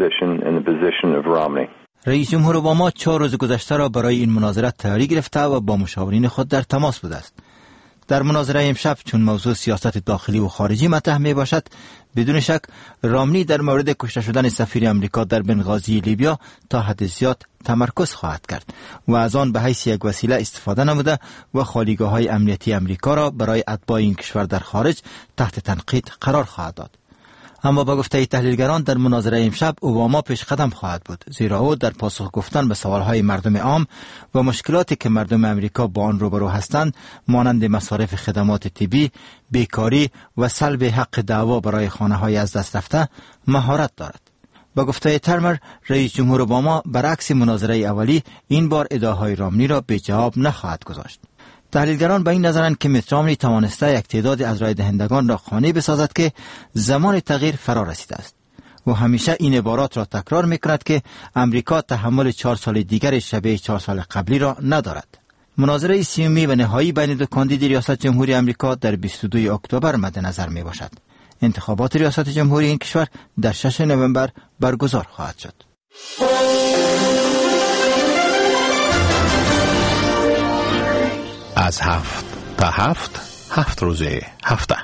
رئیس جمهور اوباما چهار روز گذشته را برای این مناظره تیاری گرفته و با مشاورین خود در تماس بوده است. در مناظره امشب چون موضوع سیاست داخلی و خارجی مطرح می باشد، بدون شک رامنی در مورد کشته شدن سفیر امریکا در بنغازی لیبیا تا حد زیاد تمرکز خواهد کرد و از آن به حیث یک وسیله استفاده نموده و خالیگاه‌های امنیتی امریکا را برای اتباع این کشور در خارج تحت تنقید قرار خواهد داد. اما با گفته تحلیلگران در مناظره امشب اوباما پیش قدم خواهد بود، زیرا او در پاسخ گفتن به سوالهای مردم عام و مشکلاتی که مردم امریکا با آن روبرو هستند مانند مصارف خدمات طبی، بیکاری و سلب حق دعوا برای خانه‌های از دست رفته مهارت دارد. با گفته ترمر، رئیس جمهور اوباما برعکس مناظره اولی این بار ادعاهای رامنی را به جواب نخواهد گذاشت. تحلیلگران به این نظرند که میت رامنی توانسته یک تعداد از رای دهندگان را قانع بسازد که زمان تغییر فرا رسیده است و همیشه این عبارات را تکرار میکند که امریکا تحمل چهار سال دیگر شبیه چهار سال قبلی را ندارد. مناظره سیومی و نهایی بین دو کاندید ریاست جمهوری امریکا در بیست و دوم اکتبر مد نظر می باشد. انتخابات ریاست جمهوری این کشور در ششم نوامبر برگزار خواهد شد. از هفت تا هفت هفت روزه هفته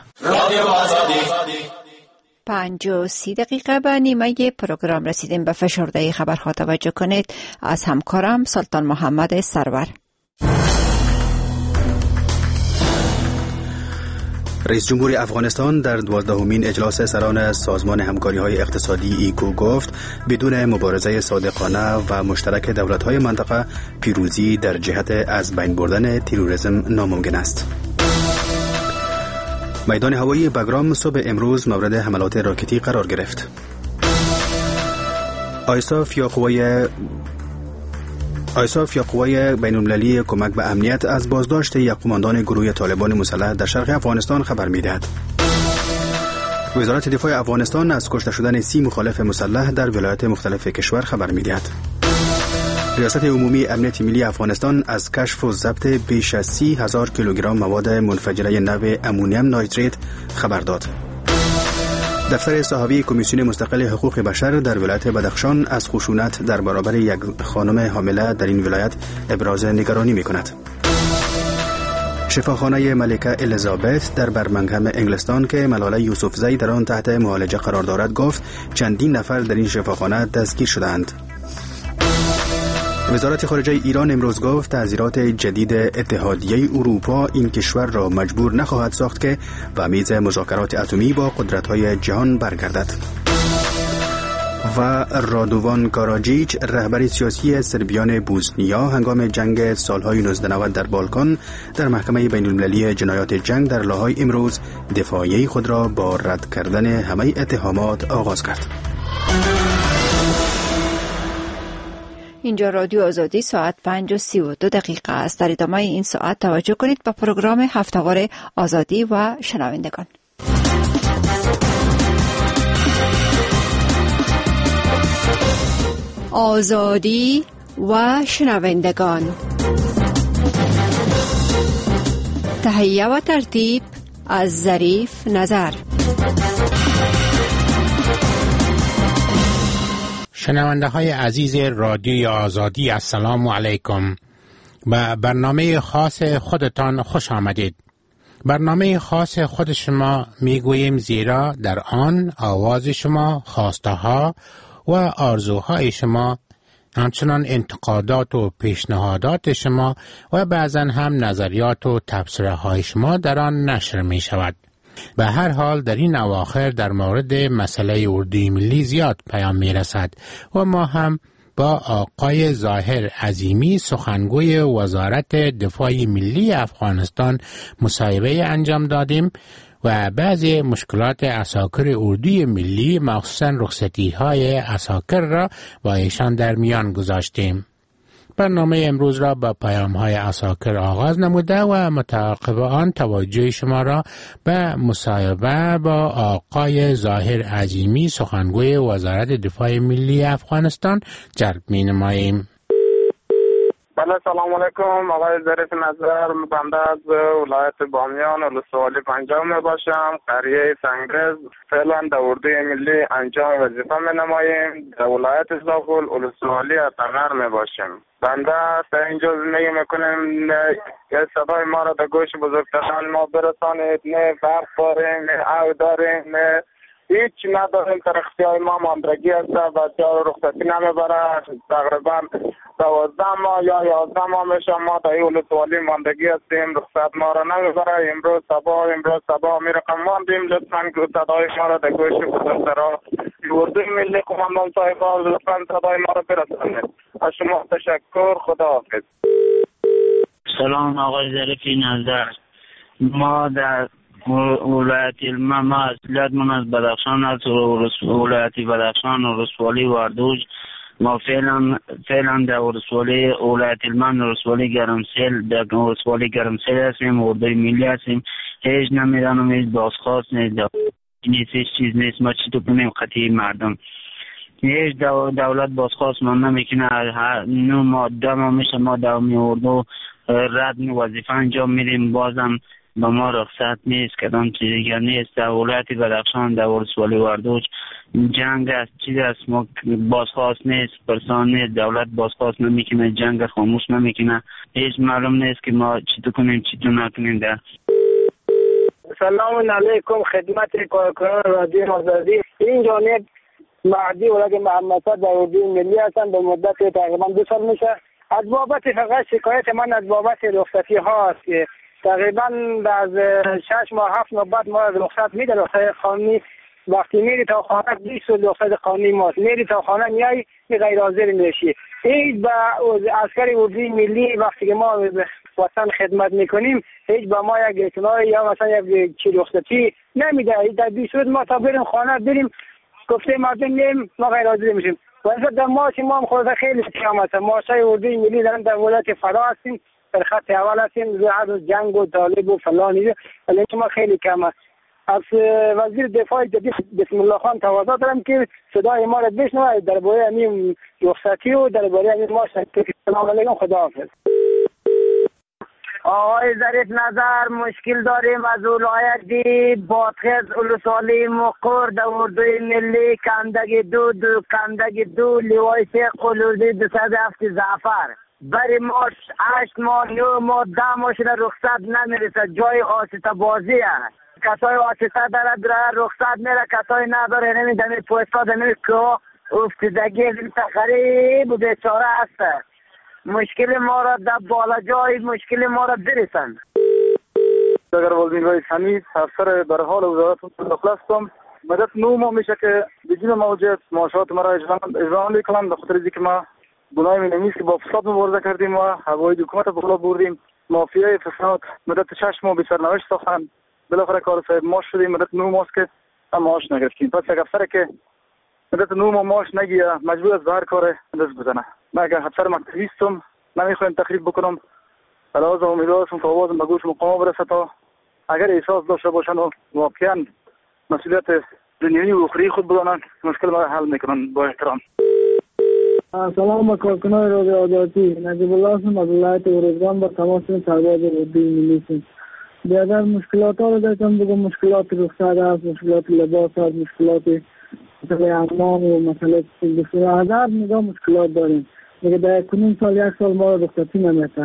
پنج و سی دقیقه به نیمه پروگرام رسیدیم. به فشرده خبرها توجه کنید. از همکارم سلطان محمد سرور. رئیس جمهور افغانستان در دوازدهمین اجلاس سران سازمان همکاری‌های اقتصادی ایکو گفت بدون مبارزه صادقانه و مشترک دولت‌های منطقه پیروزی در جهت از بین بردن تروریسم ناممکن است. میدان هوایی بگرام صبح امروز مورد حملات راکتی قرار گرفت. آیساف یا قوای آیساف یا قوای بین‌المللی کمک به امنیت از بازداشت یک قماندان گروه طالبان مسلح در شرق افغانستان خبر می‌دهد. وزارت دفاع افغانستان از کشته شدن سی مخالف مسلح در ولایات مختلف کشور خبر می‌دهد. ریاست عمومی امنیت ملی افغانستان از کشف و ضبط بیش از سی هزار کیلوگرم مواد منفجره نوع امونیم نایتریت خبر داد. دفتر صحافی کمیسیون مستقل حقوق بشر در ولایت بدخشان از خشونت در برابر یک خانم حامله در این ولایت ابراز نگرانی می‌کند. شفاخانه ملکه الیزابت در برمنگهم انگلستان که ملاله یوسفزی در آن تحت معالجه قرار دارد گفت چندین نفر در این شفاخانه دستگیر شدند. وزارت خارجه ایران امروز گفت تعزیرات جدید اتحادیه اروپا این کشور را مجبور نخواهد ساخت که به میز مذاکرات اتمی با قدرت‌های جهان برگردد. و رادوان کاراجیچ رهبر سیاسی سربیان بوسنیا هنگام جنگ سالهای نوزده نود در بالکان در محکمه بین‌المللی جنایات جنگ در لاهای امروز دفاعیه خود را با رد کردن همه اتهامات آغاز کرد. اینجا رادیو آزادی ساعت پنج و سی و دو دقیقه است. در ادامه این ساعت توجه کنید به پروگرام هفته‌وار آزادی و شنوندگان. آزادی و شنوندگان. تهیه و ترتیب از ظریف نظر. شنونده های عزیز رادیوی آزادی، السلام علیکم. به برنامه خاص خودتان خوش آمدید. برنامه خاص خود شما میگوییم زیرا در آن آواز شما، خواسته ها و آرزوهای شما، همچنان انتقادات و پیشنهادات شما و بعضا هم نظریات و تبصره های شما در آن نشر می شود. به هر حال در این اواخر در مورد مسئله اردوی ملی زیاد پیام می رسد و ما هم با آقای ظاهر عظیمی سخنگوی وزارت دفاع ملی افغانستان مصاحبه انجام دادیم و بعضی مشکلات عساکر اردوی ملی مخصوصا رخصتی های عساکر را با ایشان در میان گذاشتیم. برنامه امروز را با پیام های عساکر آغاز نموده و متعاقب آن توجه شما را به مصاحبه با آقای ظاهر عظیمی سخنگوی وزارت دفاع ملی افغانستان جلب می نماییم. بله، سلام علیکم. آقای ظریف نظر، بنده از ولایت بامیان ولسوالی پنجم می باشم. قریه سنگرز. فعلا در اردوی ملی انجام وظیفه می نماییم. در ولایت زاغل ولسوالی اتغر می باشیم. بنده در اینجا زندگی میکنیم. یه صدای ما را در گوش بزرگتران ما برسانید. نه برق داریم، نه آب داریم، نه هیچ نداریم. در اختیار ما ماندگی است و جا رخصتی نمیبره. تقریبا دوازده ماه یا یازده ماه میشه ما در این ولسوالی ماندگی هستیم. رخصت ما را نمیبره. امروز صبح امروز صبح می رقم ماندیم. لطفا صدای ما را در گوش بزرگتران اردوی ملی قماندان صاحبان لطفا صدای ما را برسانید. از شما تشکر. خدا حافظ. سلام آقای ظریفی نظر. ما در ولایت ما ما اصلیت من از بدخشان است و ولایت بدخشان و رسوالی واردوج. ما فعلا فعلا در رسوالی ولایت المن رسوالی گرمسیل در رسوالی گرمسیل هستیم، اردوی ملی هستیم. هیچ نمیدانم هیچ بازخواست نیست، نیست هیچ چیز نیست. ما چی تو کنیم قطعی مردم هیچ دولت بازخواست ما نمیکنه. نو ما دم میشه ما دومی اردو رد وظیفه انجام میدیم، بازم به ما رخصت نیست، کدام چیز دیگر نیست. در ولایت بدخشان در ولسوالی واردوج جنگ است، چیز است، ما بازخواست نیست، پرسان نیست، دولت بازخواست نمیکنه، جنگ خاموش نمیکنه. هیچ معلوم نیست که ما چی تو کنیم چی تو نکنیم. در سلام علیکم خدمت کارکنان رادیو آزادی. این جانب مهدی ولد محمد صد در اردوی ملی هستند. به مدت تقریبا دو سال میشه. از بابت فقط شکایت من از بابت رخصتی ها است که تقریبا از شش ماه هفت ماه بعد ما رخصت میده. رخصت قانونی وقتی میری تا خانه بیست رخصت قانونی ماست، میری تا خانه میای غیر حاضر میشی. هیچ با عسکر اردوی ملی وقتی که ما وطن خدمت میکنیم هیچ با ما یک اطلاع یا مثلا یک چی رخصتی نمیده. در بیست روز ما تا بریم خانه بریم گفته مردم نیم ما غیر حاضر میشیم. واسه در ماش ما هم خود خیلی کم است. ماشای اردوی ملی دارن در ولایت فرا هستیم، در خط اول هستیم، زهر جنگ و طالب و فلانی، ولی ما خیلی کم است. از وزیر دفاع جدید بسم الله خان تقاضا دارم که صدای ما را بشنوه درباره همین رخصتی و درباره همین ماش. سلام علیکم، خداحافظ. آقای ظریف نظر مشکل داریم از ولایت بادغیس اولوسوالی مقر در اردوی ملی کندگی دو دو کندگی دو لیوای سه قلوزی دو صد هفت زعفر بری ماش هشت ماه نو ماه ده ماه شده رخصت نمیرسه. جای آسیتا بازی هست. کسای آسیتا داره داره رخصت میره، کسای نداره نمیدنی پوستا دنی که افتیدگی تقریب و بیچاره هست. مشکل ما را در بالا جای مشکل ما را برسند. اگر والدین رئیس حمید افسر در حال وزارت داخله هستم. مدت نو ماه میشه که بدون موجود معاشات مرا اجرا میکنم، به خاطر اینکه ما گناه می نمیست که با فساد مبارزه کردیم و هوای حکومت بالا بردیم. مافیای فساد مدت شش ماه بی سرنوشت ساختن، بالاخره کار صاحب ماش شدیم. مدت نو ماست که هم معاش نگرفتیم. پس یک افسر که مدت نو ماه معاش نگیره مجبور است به هر کار دست بزنه. من اگر افسر مکتبی هستم نمیخوایم تخریب بکنم. علاوه امیدوار هستم که آوازم به گوش مقام برسه تا اگر احساس داشته باشن و واقعا مسئولیت دنیوی و اخروی خود بدانن مشکل ما حل میکنن. با احترام. سلام کارکنان رادیو آزادی. نجیب الله هستم از ولایت اروزگان با تماس سرباز اردوی ملی هستم. بیادر مشکلات ها رو داشتم بگم. مشکلات رخصت هست، مشکلات لباس هست، مشکلات مسئله امام و مسئله بسیار هزار نگاه مشکلات داریم. دیگه در کنون سال یک سال ما رو رخصتی نمیده.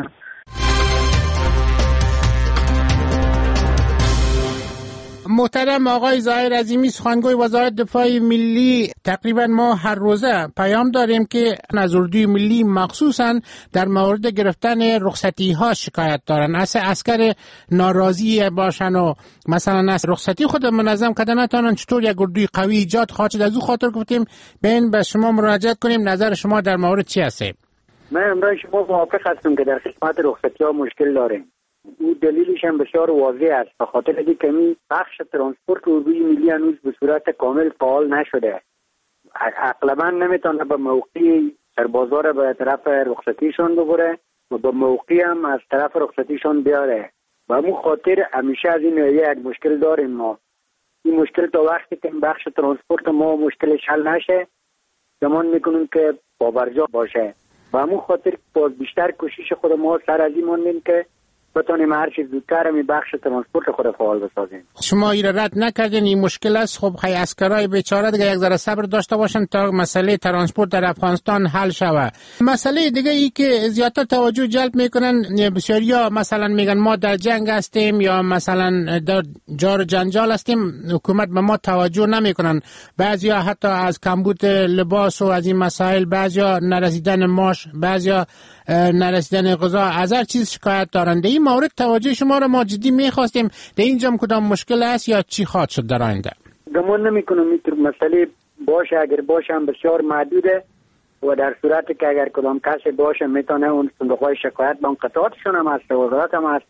محترم آقای ظاهر عظیمی سخنگوی وزارت دفاع ملی، تقریبا ما هر روزه پیام داریم که از اردوی ملی مخصوصا در مورد گرفتن رخصتی ها شکایت دارن. از عسکر ناراضی باشن و مثلا از رخصتی خود منظم کردن نتونن چطور یک اردوی قوی ایجاد خواهد. از او خاطر گفتیم بین به شما مراجعت کنیم. نظر شما در مورد چی هست؟ من امروز شما موافق هستم که در خدمت رخصتی ها مشکل داریم. او دلیلش هم بسیار واضح است. به خاطر اینکه می بخش ترانسپورت اردوی ملی هنوز به صورت کامل فعال نشده. اغلبا نمیتونه به موقعی سربازا را به طرف رخصتیشون ببره و به موقعی هم از طرف رخصتیشون بیاره. و همون خاطر همیشه از این یک مشکل داریم. ما این مشکل تا وقتی که بخش ترانسپورت ما مشکلش حل نشه گمان میکنیم که باورجا باشه. و همون خاطر باز بیشتر کوشش خود ما سر از این ماندیم که بتونیم هر چیز زودتر می بخش ترانسپورت خود فعال بسازیم. شما این رد نکردین، این مشکل است. خب خیلی عسکرای بیچاره دیگه یک ذره صبر داشته باشن تا مسئله ترانسپورت در افغانستان حل شود. مسئله دیگه ای که زیادتر توجه جلب میکنن بسیاریا مثلا میگن ما در جنگ هستیم یا مثلا در جار جنجال هستیم، حکومت به ما توجه نمیکنن. بعضیا حتی از کمبود لباس و از این مسائل، بعضیا نرسیدن ماش، بعضیا نرسیدن غذا، از هر چیز شکایت دارند. در این مورد توجه شما را ما جدی میخواستیم. در اینجا کدام مشکل است یا چی خواهد شد در آینده؟ گمان نمیکنم این مسئله باشه. اگر باشه هم بسیار محدوده و در صورتی که اگر کدام کسی باشه میتونه اون صندوق‌های شکایت با اون قطعاتشون هم هست، وزارت هم هست،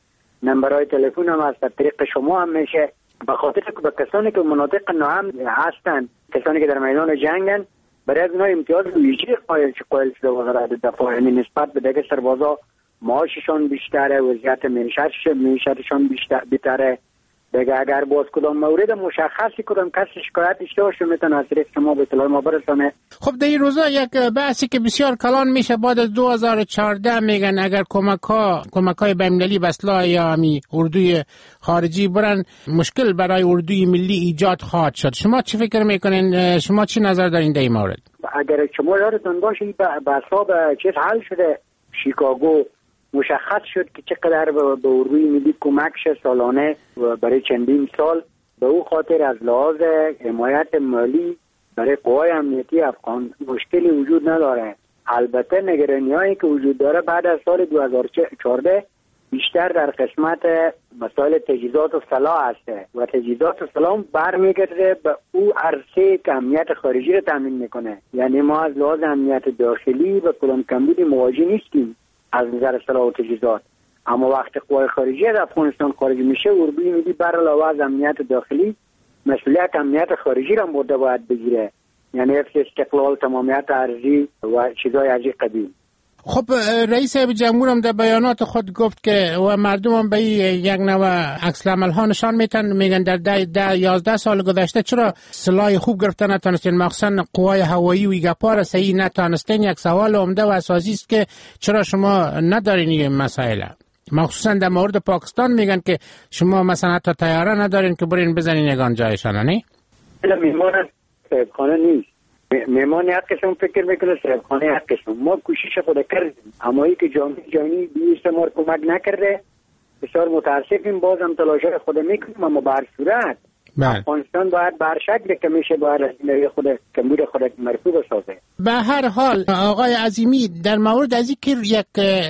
نمبرهای تلفن هم از طریق شما هم میشه، به خاطر که به کسانی که مناطق ناامن هستند، کسانی که در میدان جنگن، برای از اونها امتیاز ویژه قائل قائل شده وزارت دفاع، یعنی نسبت به دیگه سربازا معاششان بیشتره، وضعیت معیشتش معیشتشان بیشتر بهتره. دیگه اگر باز کدام مورد مشخصی کدام کسی شکایت داشته باشه میتونه از طریق شما به اطلاع ما برسونه. خب در این روزا یک بحثی که بسیار کلان میشه بعد از دو هزار و چهارده میگن اگر کمک ها کمک های بین‌المللی به اصلاح یا همی اردوی خارجی برن مشکل برای اردوی ملی ایجاد خواهد شد. شما چی فکر میکنین؟ شما چی نظر دارین در این مورد؟ اگر شما یادتون باشه به حساب چیز حل شده، شیکاگو مشخص شد که چقدر به اردوی ملی کمک شد سالانه برای چندین سال. به او خاطر از لحاظ حمایت مالی برای قوای امنیتی افغان مشکلی وجود نداره. البته نگرانی‌هایی که وجود داره بعد از سال دو هزار و چهارده بیشتر در قسمت مسائل تجهیزات و سلاح هسته و تجهیزات و سلاح برمیگرده به او عرصه که امنیت خارجی رو تامین میکنه. یعنی ما از لحاظ امنیت داخلی و کلان کمبودی مواجه نیستیم از نظر سلاح و تجهیزات، اما وقتی قوای خارجی از افغانستان خارج میشه اردوی ملی بر علاوه از امنیت داخلی مسئولیت امنیت خارجی را مرده باید بگیره، یعنی حفظ استقلال، تمامیت ارضی و چیزای از این قبیل. خب رئیس جمهور هم در بیانات خود گفت که و مردم هم به یک نوع عکس العمل ها نشان میتن، میگن در ده, ده یازده سال گذشته چرا سلاح خوب گرفتن نتونستین، مخصوصا قوای هوایی و گپا صحیح نتونستین. یک سوال عمده و اساسی است که چرا شما ندارین این مسائل، مخصوصا در مورد پاکستان میگن که شما مثلا حتی طیاره ندارین که برین بزنین یگان جایشان. نه میمان صاحبخانه نیست، میمان حقشون فکر میکنه صاحبخانه حقشون. ما کوشش خود کردیم اما ای که جامعه جهانی بیست ما کمک نکرده، بسیار متاسفیم. باز هم تلاشای خود میکنیم اما به هر صورت افغانستان باید بر شکل که میشه باید از خود کمبود خود مرفوع بسازه. به هر حال آقای عظیمی در مورد از اینکه یک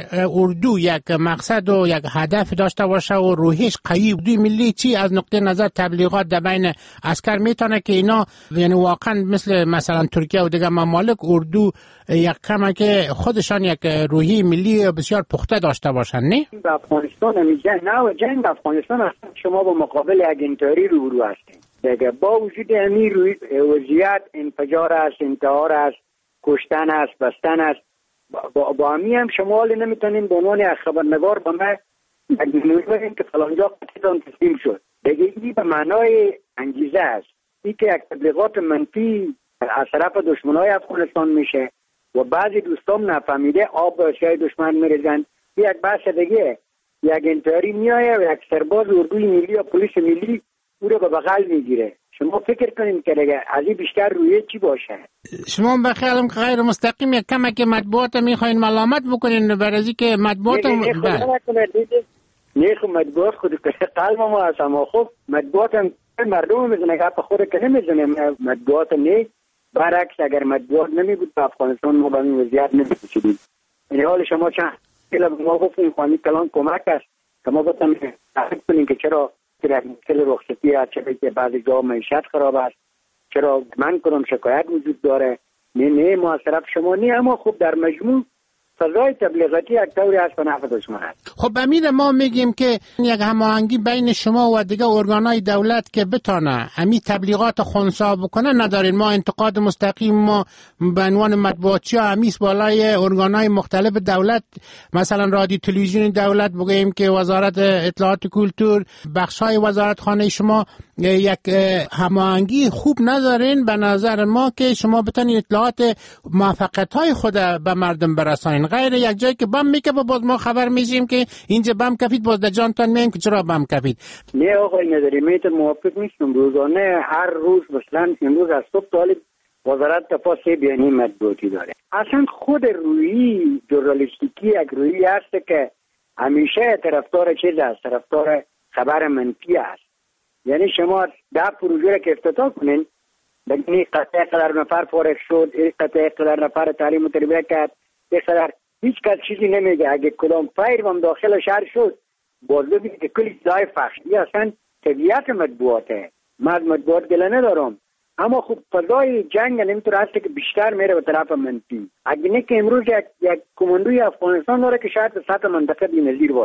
اردو یک مقصد و یک هدف داشته باشه و روحش قوی، اردوی ملی چی از نقطه نظر تبلیغات در بین عسکر میتونه که اینا یعنی واقعا مثل مثلا ترکیه و دیگه ممالک اردو یک کمه که خودشان یک روحی ملی بسیار پخته داشته باشن؟ نه به افغانستان میگه نه جنگ افغانستان اصلا شما با مقابل اگنتاری روبرو هستین. دیگه با وجود امیر روی وضعیت انفجار است، انتحار است، کشتن است، بستن است، با, با امی هم شما حالی نمیتونین به عنوان خبرنگار با من نمیدونین که فلانجا قتلتان تسلیم شد. دیگه این به معنای انگیزه است. این که یک تبلیغات منفی از طرف دشمنای افغانستان میشه و بعضی دوستان نفهمیده آب به شای دشمن میریزن. یک بحث دیگه، یک انتحاری میایه و یک سرباز اردوی ملی یا پلیس ملی او رو به بغل میگیره. شما فکر کنین که دیگه از این بیشتر رویه چی باشه؟ شما به خیالم که غیر مستقیم یک کمه که مطبوعات میخواین ملامت بکنین برای که مطبوعات نه نه خب مطبوعات خود قلب ما هست، اما خب مطبوعات هم مردم میزنه که خود که نمیزنه. مطبوعات نه، برعکس اگر مطبوعات نمی بود به افغانستان ما به این وضعیت نمی‌رسیدیم. این حال شما چند کلا ما گفتیم خانی کلان کمک است که ما گفتم تعریف کنیم که چرا در مشکل رخصتی هست، چرا که بعضی جا معیشت خراب است، چرا من کنم شکایت وجود داره. نه نه ما از طرف شما نه، اما خوب در مجموع فضای تبلیغاتی یک طوری هست به نفع دشمن است. خب امیر ما میگیم که یک هماهنگی بین شما و دیگه ارگانهای دولت که بتونه همین تبلیغات خنثی بکنه ندارین. ما انتقاد مستقیم ما به عنوان مطبوعاتی ها همیست بالای ارگانهای مختلف دولت، مثلا رادیو تلویزیون دولت بگیم که وزارت اطلاعات و کلتور، بخشای وزارت خانه شما یک هماهنگی خوب ندارین. به نظر ما که شما بتونین اطلاعات موفقیت های خود به مردم برسانین، غیر یک جایی که بم میکه باز ما خبر میشیم که اینجا بم کفید باز در جانتان میگیم که چرا بم کفید. نه آقای نداری میتون موافق نیستم. روزانه هر روز مثلا امروز از صبح تا وزارت دفاع سه بیانیه مطبوعاتی داره. اصلا خود رویی ژورنالیستیکی یک رویی هست که همیشه طرفدار چیز است، طرفدار خبر منفی است. یعنی شما ده پروژه که افتتاح کنین بگین قطعه قدر نفر فارغ شد، قطعه قدر نفر تعلیم و تربیت کرد، قدر هیچ کس چیزی نمیگه. اگه کدام فایر هم داخل شهر شد باز ببینید که کلی دای فخش. این اصلا طبیعت مطبوعاته. من از مطبوعات گله ندارم، اما خب فضای جنگ نمیتونه هست که بیشتر میره به طرف منفی. اگه نه که امروز یک, یک کماندوی افغانستان داره که شاید به سطح منطقه بی‌نظیر باشه.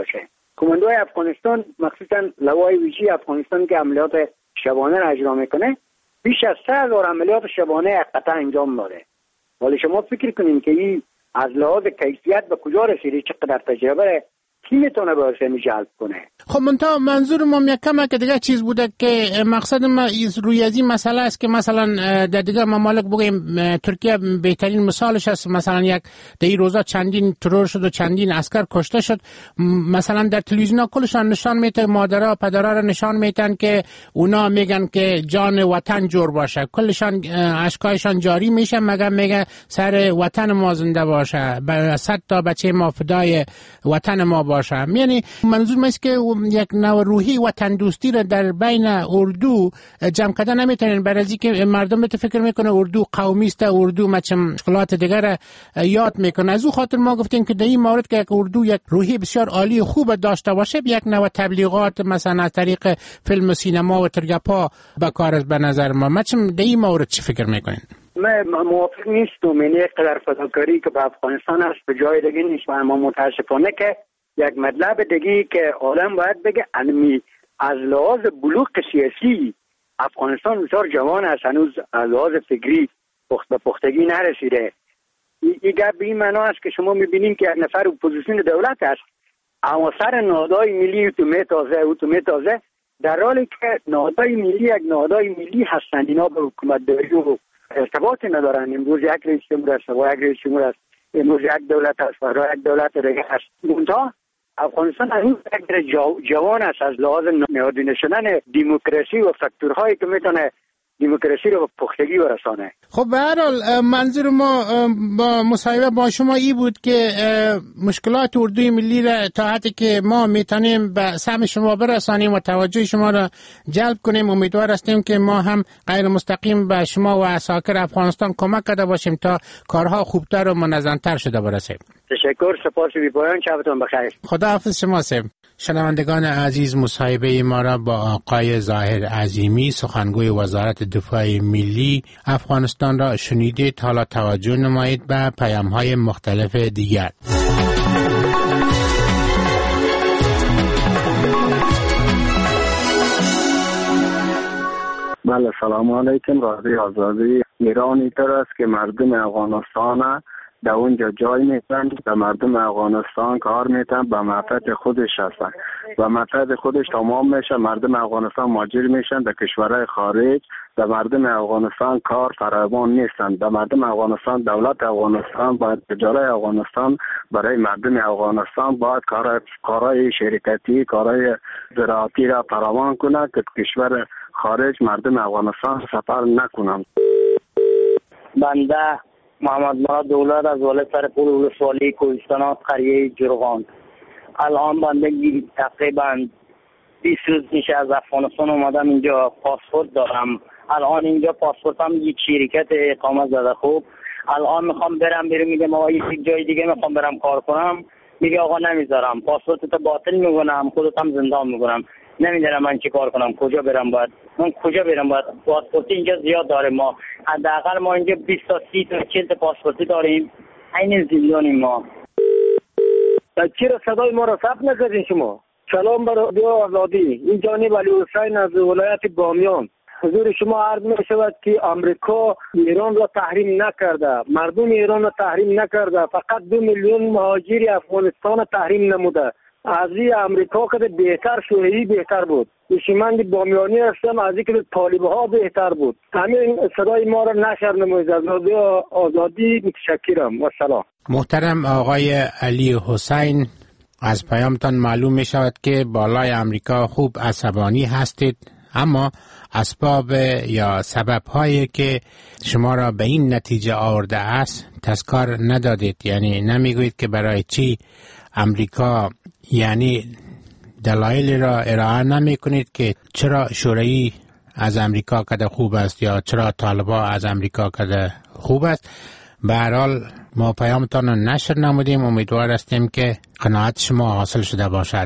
کماندوی افغانستان مخصوصا لوای ویژه افغانستان که عملیات شبانه را اجرا میکنه بیش از سه هزار عملیات شبانه قطع انجام داده. ولی شما فکر کنین که این از لحاظ کیفیت به کجا رسیده، چقدر تجربه، کی میتونه به حسین جلب کنه؟ خب منتها منظور ما یکم که دیگه چیز بوده که مقصد ما روی از این مسئله است که مثلا در دیگه ممالک بگیم ترکیه بهترین مثالش است، مثلا یک در این روزا چندین ترور شد و چندین عسکر کشته شد، مثلا در تلویزیون کلشان نشان میده، مادرها و پدرها را نشان میدن که اونا میگن که جان وطن جور باشه، کلشان اشکایشان جاری میشه مگر میگه سر وطن ما زنده باشه، صد تا بچه ما فدای وطن ما باشه. یعنی منظور ما است که یک نوع روحی وطن دوستی را در بین اردو جمع کردن نمیتونن، برای از اینکه مردم بهت فکر میکنه اردو قومی است، اردو مچم مشکلات دیگر یاد میکنه. از او خاطر ما گفتیم که در این مورد که یک اردو یک روحی بسیار عالی خوب داشته باشه، یک نوع تبلیغات مثلا از طریق فیلم و سینما و ترگپا به کار است. به نظر ما مچم در این مورد چی فکر میکنین؟ من موافق نیستم. این قدر فداکاری که به افغانستان است به جای دیگه نیست. ما متاسفانه که یک مطلب دیگه که آدم باید بگه انمی از لحاظ بلوغ سیاسی افغانستان بسیار جوان است، هنوز از لحاظ فکری پخت به پختگی نرسیده. این گپ به این معنا است که شما میبینین که یک نفر اپوزیسیون دولت است اما سر نهادهای ملی تو میتازه او تو میتازه، در حالی که نهادهای ملی یک نهادهای ملی هستند، اینا به حکومت داری و ارتباطی ندارن. امروز یک رئیس جمهور است و یک رئیس جمهور است، امروز یک دولت است و یک دولت دیگه است. منتها افغانستان هنوز یک جوان است از لحاظ نهادینه شدن دموکراسی و فاکتورهایی که میتونه دموکراسی رو به پختگی برسانه. خب به هر حال منظور ما با مصاحبه با شما ای بود که مشکلات اردوی ملی را تا حدی که ما میتونیم به سهم شما برسانیم و توجه شما را جلب کنیم. امیدوار هستیم که ما هم غیر مستقیم به شما و ساکر افغانستان کمک کرده باشیم تا کارها خوبتر و منظمتر شده برسه. تشکر، سپاس بی پایان، شبتون بخیر. خداحافظ شما سه. شنوندگان عزیز، مصاحبه ما را با آقای ظاهر عظیمی سخنگوی وزارت دفاع ملی افغانستان را شنیدید. حالا توجه نمایید به پیام‌های مختلف دیگر. بله، سلام علیکم. رادیو آزادی ایران اینطور است که مردم افغانستان در اونجا جای میتن، به مردم افغانستان کار میتن، به منفعت خودش هستن، به منفعت خودش تمام میشه. مردم افغانستان ماجر میشن در کشورهای خارج، در مردم افغانستان کار فراوان نیستن. در مردم افغانستان، دولت افغانستان باید تجارت افغانستان برای مردم افغانستان باید کار کارهای شرکتی، کارهای زراعتی را فراوان کنه که کشور خارج مردم افغانستان سفر نکنن. بنده محمد مراد دولت از ولایت سرپور ولسوالی کوهستان قریه جرغان. الان بنده تقریبا بیست روز میشه از افغانستان اومدم اینجا، پاسپورت دارم. الان اینجا پاسپورتم یک شرکت اقامت زده. خوب الان میخوام برم بیرون، میگم آقا یک جای دیگه میخوام برم کار کنم، میگه آقا نمیذارم، پاسپورتت باطل میکنم، خودتم زندان میکنم. نمیدونم من چی کار کنم، کجا برم باید، من کجا برم باید. پاسپورتی اینجا زیاد داره، ما حداقل ما اینجا بیست تا سی تا چهل تا پاسپورتی داریم، عین زندانیم ما. چرا صدای ما را ثبت نکردین شما؟ سلام بر رادیو آزادی، این جانب علی حسین از ولایت بامیان. حضور شما عرض می شود که آمریکا ایران را تحریم نکرده، مردم ایران را تحریم نکرده، فقط دو میلیون مهاجر افغانستان را تحریم نموده. از این امریکا که بهتر شوهی بهتر بود. ایشمند بامیانی هستم، از این که طالب ها بهتر بود. همین صدای ما را نشر نموید. از رادیو آزادی متشکرم و سلام. محترم آقای علی حسین، از پیامتان معلوم می شود که بالای امریکا خوب عصبانی هستید، اما اسباب یا سبب هایی که شما را به این نتیجه آورده است تذکر ندادید. یعنی نمیگویید که برای چی امریکا، یعنی دلایل را ارائه نمی کنید که چرا شوروی از امریکا کده خوب است یا چرا طالبا از امریکا کده خوب است. به هر حال ما پیامتان را نشر نمودیم، امیدوار هستیم که قناعت شما حاصل شده باشد.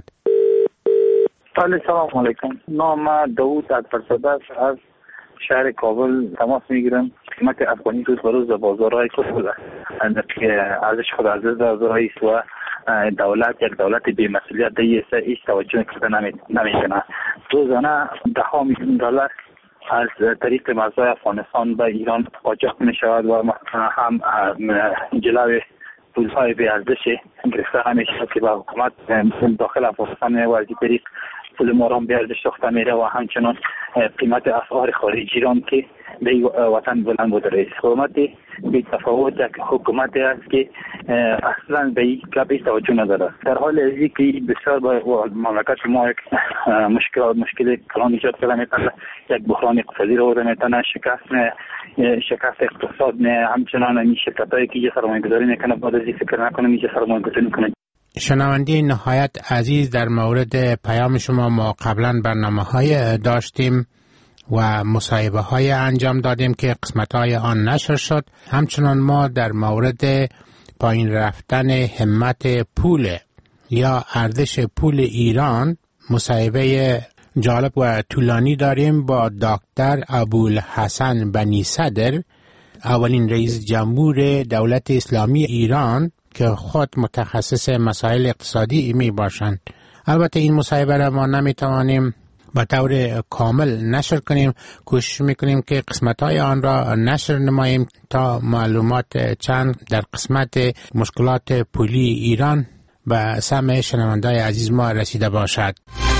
سلام علیکم. نام داوود ادپرساده است، از شهر کابل تماس میگیرم. قیمت افغانی روز به روز بازارهای کل بوده که ارزش خود عزیز در رئیس و دولت یک دولت بی‌مسئولیت است، هیچ توجه کرده نمیکنه. روزانه ده ها میلیون دلار از طریق مرزهای افغانستان به ایران قاچاق می شود و هم جلوی پولهای بی ارزش گرفته همی شود که به حکومت داخل افغانستان و از این طریق پول ما را بی ارزش ساخته میره و همچنان قیمت اسعار خارجی را که به وطن بلند بوده. رئیس حکومت بی تفاوت یک حکومتی است که اصلا به این گپ توجه نداره. در حال ازی که بسیار با مملکت ما یک مشکل مشکل کلان ایجاد کرده میتونه، یک بحران اقتصادی رو میتونه، شکست شکست اقتصاد نه، همچنان این شرکتایی که سرمایه گذاری میکنه بعد از این فکر نکنه میشه سرمایه گذاری میکنه. شنونده نهایت عزیز، در مورد پیام شما ما قبلا برنامه های داشتیم و مصاحبه های انجام دادیم که قسمت های آن نشر شد. همچنان ما در مورد پایین رفتن همت پول یا ارزش پول ایران مصاحبه جالب و طولانی داریم با دکتر ابوالحسن بنی صدر، اولین رئیس جمهور دولت اسلامی ایران که خود متخصص مسائل اقتصادی می باشند. البته این مصاحبه را ما نمی توانیم به طور کامل نشر کنیم، کوشش میکنیم که قسمت‌های آن را نشر نماییم تا معلومات چند در قسمت مشکلات پولی ایران به سمع شنونده‌های عزیز ما رسیده باشد.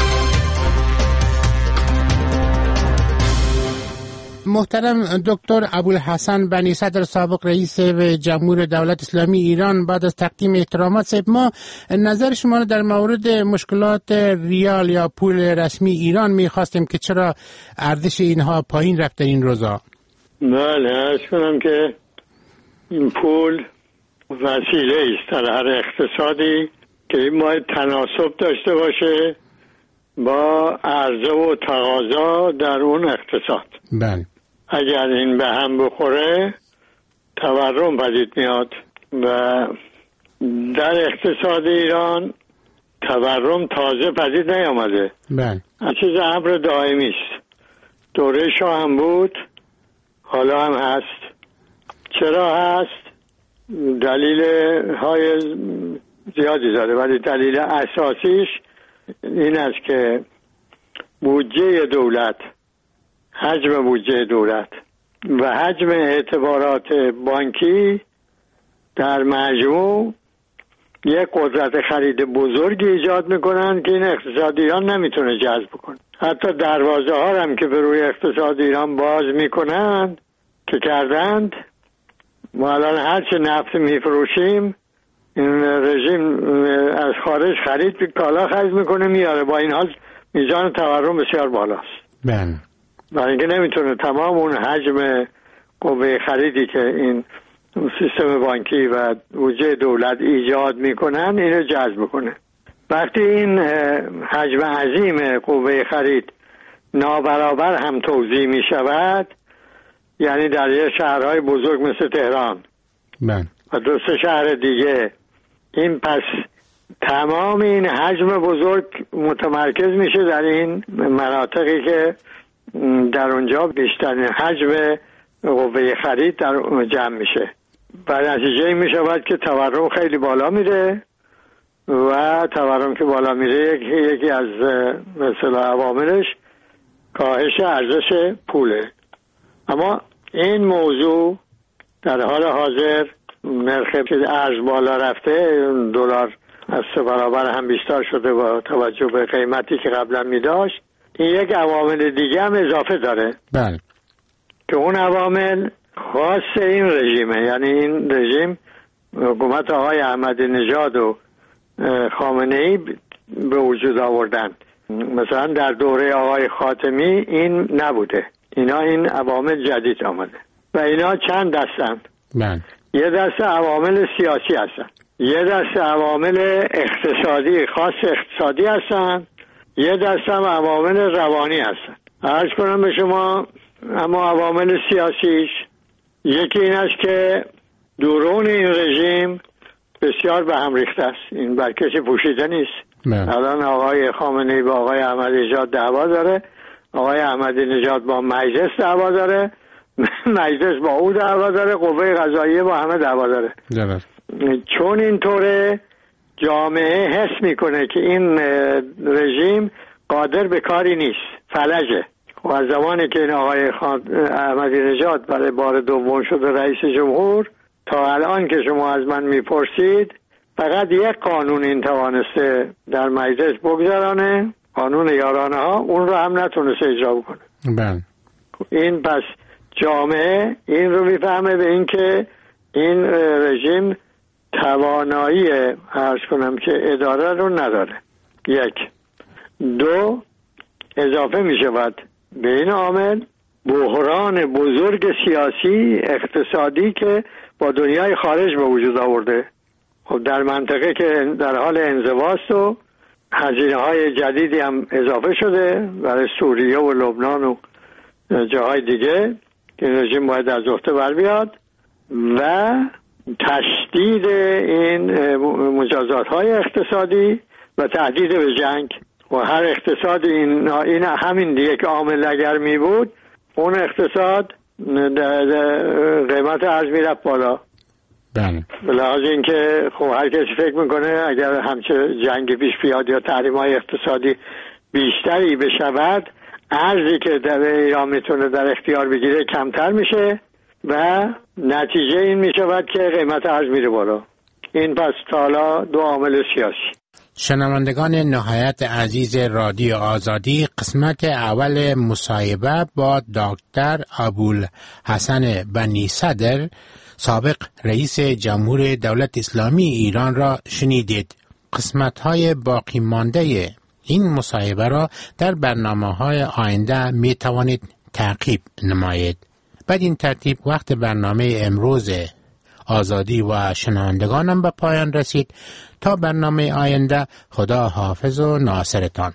محترم دکتر ابوالحسن بنی صدر، سابق رئیس جمهور دولت اسلامی ایران، بعد از تقدیم احترامات صاحب، ما نظر شما را در مورد مشکلات ریال یا پول رسمی ایران میخواستیم که چرا ارزش اینها پایین رفته این روزا. بله، عرض کنم که این پول وسیله است در هر اقتصادی که این باید تناسب داشته باشه با عرضه و تقاضا در اون اقتصاد. بله. اگر این به هم بخوره تورم پدید میاد و در اقتصاد ایران تورم تازه پدید نیامده. بله. چیز امر دائمی است. دوره شاه هم بود، حالا هم هست. چرا هست؟ دلیل های زیادی داره، ولی دلیل اساسیش این است که بودجه دولت، حجم بودجه دولت و حجم اعتبارات بانکی در مجموع یک قدرت خرید بزرگی ایجاد میکنن که این اقتصاد ایران نمیتونه جذب کنه. حتی دروازه ها هم که به روی اقتصاد ایران باز میکنن که کردند، ما الان هرچه نفت میفروشیم این رژیم از خارج خرید کالا خرید میکنه میاره، با این حال میزان تورم بسیار بالاست. بله. برای اینکه نمیتونه تمام اون حجم قوه خریدی که این سیستم بانکی و بودجه دولت ایجاد میکنن اینو جذب کنه. وقتی این حجم عظیم قوه خرید نابرابر هم توزیع میشود، یعنی در یه شهرهای بزرگ مثل تهران بله. و دو سه شهر دیگه، این پس تمام این حجم بزرگ متمرکز میشه در این مناطقی که در اونجا بیشترین حجم قوه خرید در جمع میشه. بعد نتیجه می شود که تورم خیلی بالا میره و تورم که بالا میره یکی, یکی از مثلا عواملش کاهش ارزش پوله. اما این موضوع در حال حاضر نرخ ارز بالا رفته، دلار از سه برابر هم بیشتر شده با توجه به قیمتی که قبلا می داشت. این یک عوامل دیگه هم اضافه داره. بله. که اون عوامل خاص این رژیمه، یعنی این رژیم حکومت آقای احمدی نژاد و خامنه ای به وجود آوردن. مثلا در دوره آقای خاتمی این نبوده، اینا این عوامل جدید آمده و اینا چند دستن. بله. یه دست عوامل سیاسی هستن، یه دست عوامل اقتصادی، خاص اقتصادی هستن، یه دست هم عوامل روانی هستن. عرض کنم به شما، اما عوامل سیاسیش یکی این است که درون این رژیم بسیار به هم ریخته است، این بر کسی پوشیده نیست. نه. الان آقای خامنه ای با آقای احمدی نژاد دعوا داره، آقای احمدی نژاد با مجلس دعوا داره، مجلس با او دعوا داره، قوه قضاییه با همه دعوا داره. درست. چون اینطوره جامعه حس میکنه که این رژیم قادر به کاری نیست، فلجه. و از زمانی که این آقای احمدی نژاد برای بار دوم شده رئیس جمهور تا الان که شما از من میپرسید فقط یک قانون این توانسته در مجلس بگذارانه، قانون یارانه ها، اون رو هم نتونسته اجرا بکنه. بله. این پس جامعه این رو میفهمه به این که این رژیم توانایی عرض کنم که اداره رو نداره. یک. دو، اضافه می شود به این عامل بحران بزرگ سیاسی اقتصادی که با دنیای خارج به وجود آورده. خب در منطقه که در حال انزواست و هزینه های جدیدی هم اضافه شده برای سوریه و لبنان و جاهای دیگه که رژیم باید از عهده بر بیاد و تشدید این مجازات های اقتصادی و تهدید به جنگ. و هر اقتصاد این, این همین دیگه که عامل اگر می بود اون اقتصاد قیمت ارز می رفت بالا. بله. بلحاظ این که خب هر کسی فکر میکنه اگر همچه جنگ پیش بیاد یا تحریم های اقتصادی بیشتری بشود ارزی که در ایران میتونه در اختیار بگیره کمتر میشه و نتیجه این میشود که قیمت ارز میره بالا. این پس حالا دو عامل سیاسی. شنوندگان نهایت عزیز رادیو آزادی، قسمت اول مصاحبه با دکتر ابوالحسن بنی صدر سابق رئیس جمهور دولت اسلامی ایران را شنیدید. قسمت های باقی مانده این مصاحبه را در برنامه های آینده می توانید تعقیب نمایید. بعد این ترتیب وقت برنامه امروز آزادی و شنوندگانم به پایان رسید. تا برنامه آینده، خدا حافظ و ناصرتان.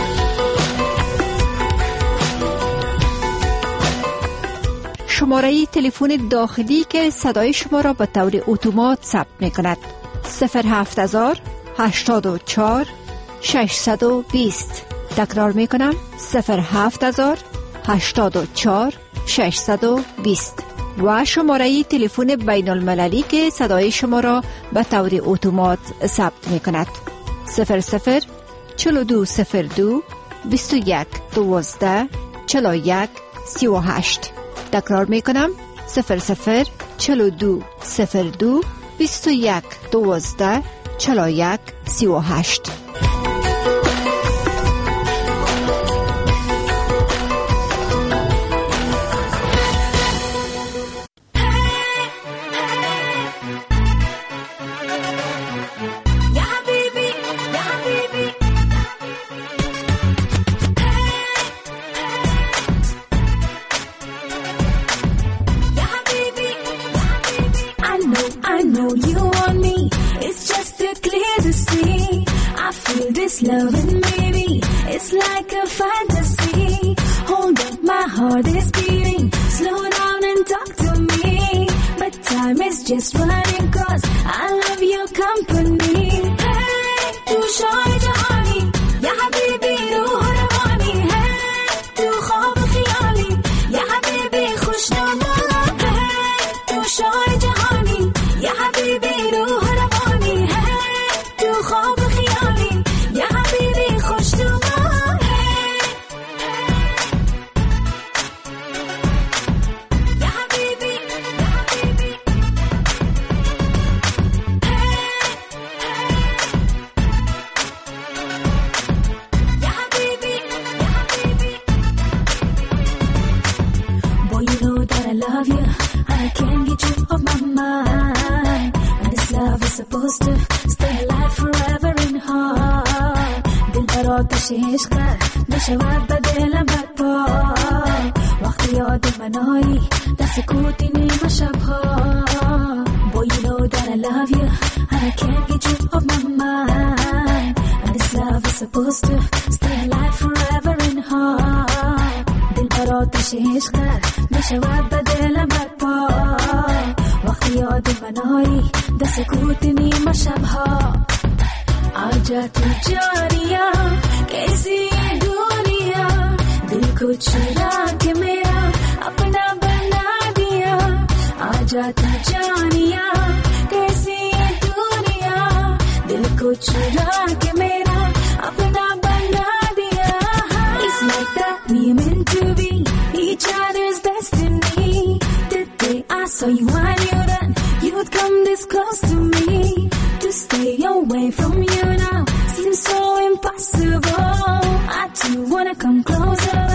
شماره تلفن داخلی که صدای شما را به طور اتومات ثبت می کند صفر هفت هزار هشتاد و چهار ششصد و بیست. تکرار می کنم صفر هفت هزار هشتاد و چهار ششصد و بیست. و شماره تلفن بین المللی که صدای شما را به طور اتومات ثبت می کند صفر صفر چهل و دو صفر دو بیست و یک دوازده چهل و یک سی و هشت. تکرار می کنم صفر صفر چهل و دو صفر دو بیست و یک دوازده چهل و یک سی و هشت. Love and maybe it's like a fantasy. Hold up, my heart is beating. Slow down and talk to me. But time is just running 'cause I love your company. Hey, tu shoy jahani, ya habibi ruh rawani. Hey, tu khwab khayali, ya habibi khushnama. Hey, tu shoy jahani, ya habibi ruh rawani. Hey, tu khwab khayali. Supposed to stay alive forever in heart. Dil barot عشق نشود بدلم برپا. وقتی یاد منایی در سکوتی نیمه شبها. Boy you know that I love you and I can't get you off my mind. And this love is supposed to stay alive forever in heart. دل برات عشق نشود بدلم برپا. وقتی یاد منایی در سکوت نیمه شبها. आजा तू जानिया कैसी ये दुनिया दिल को चुरा के मेरा अपना बना दिया. आजा तू जानिया कैसी ये दुनिया दिल को को चुरा के मेरा अपना बना दिया. It's like that we meant to be each other's destiny. The day I saw you, I knew that you'd come this close to me. To stay away from you now seems so impossible. I too wanna come closer.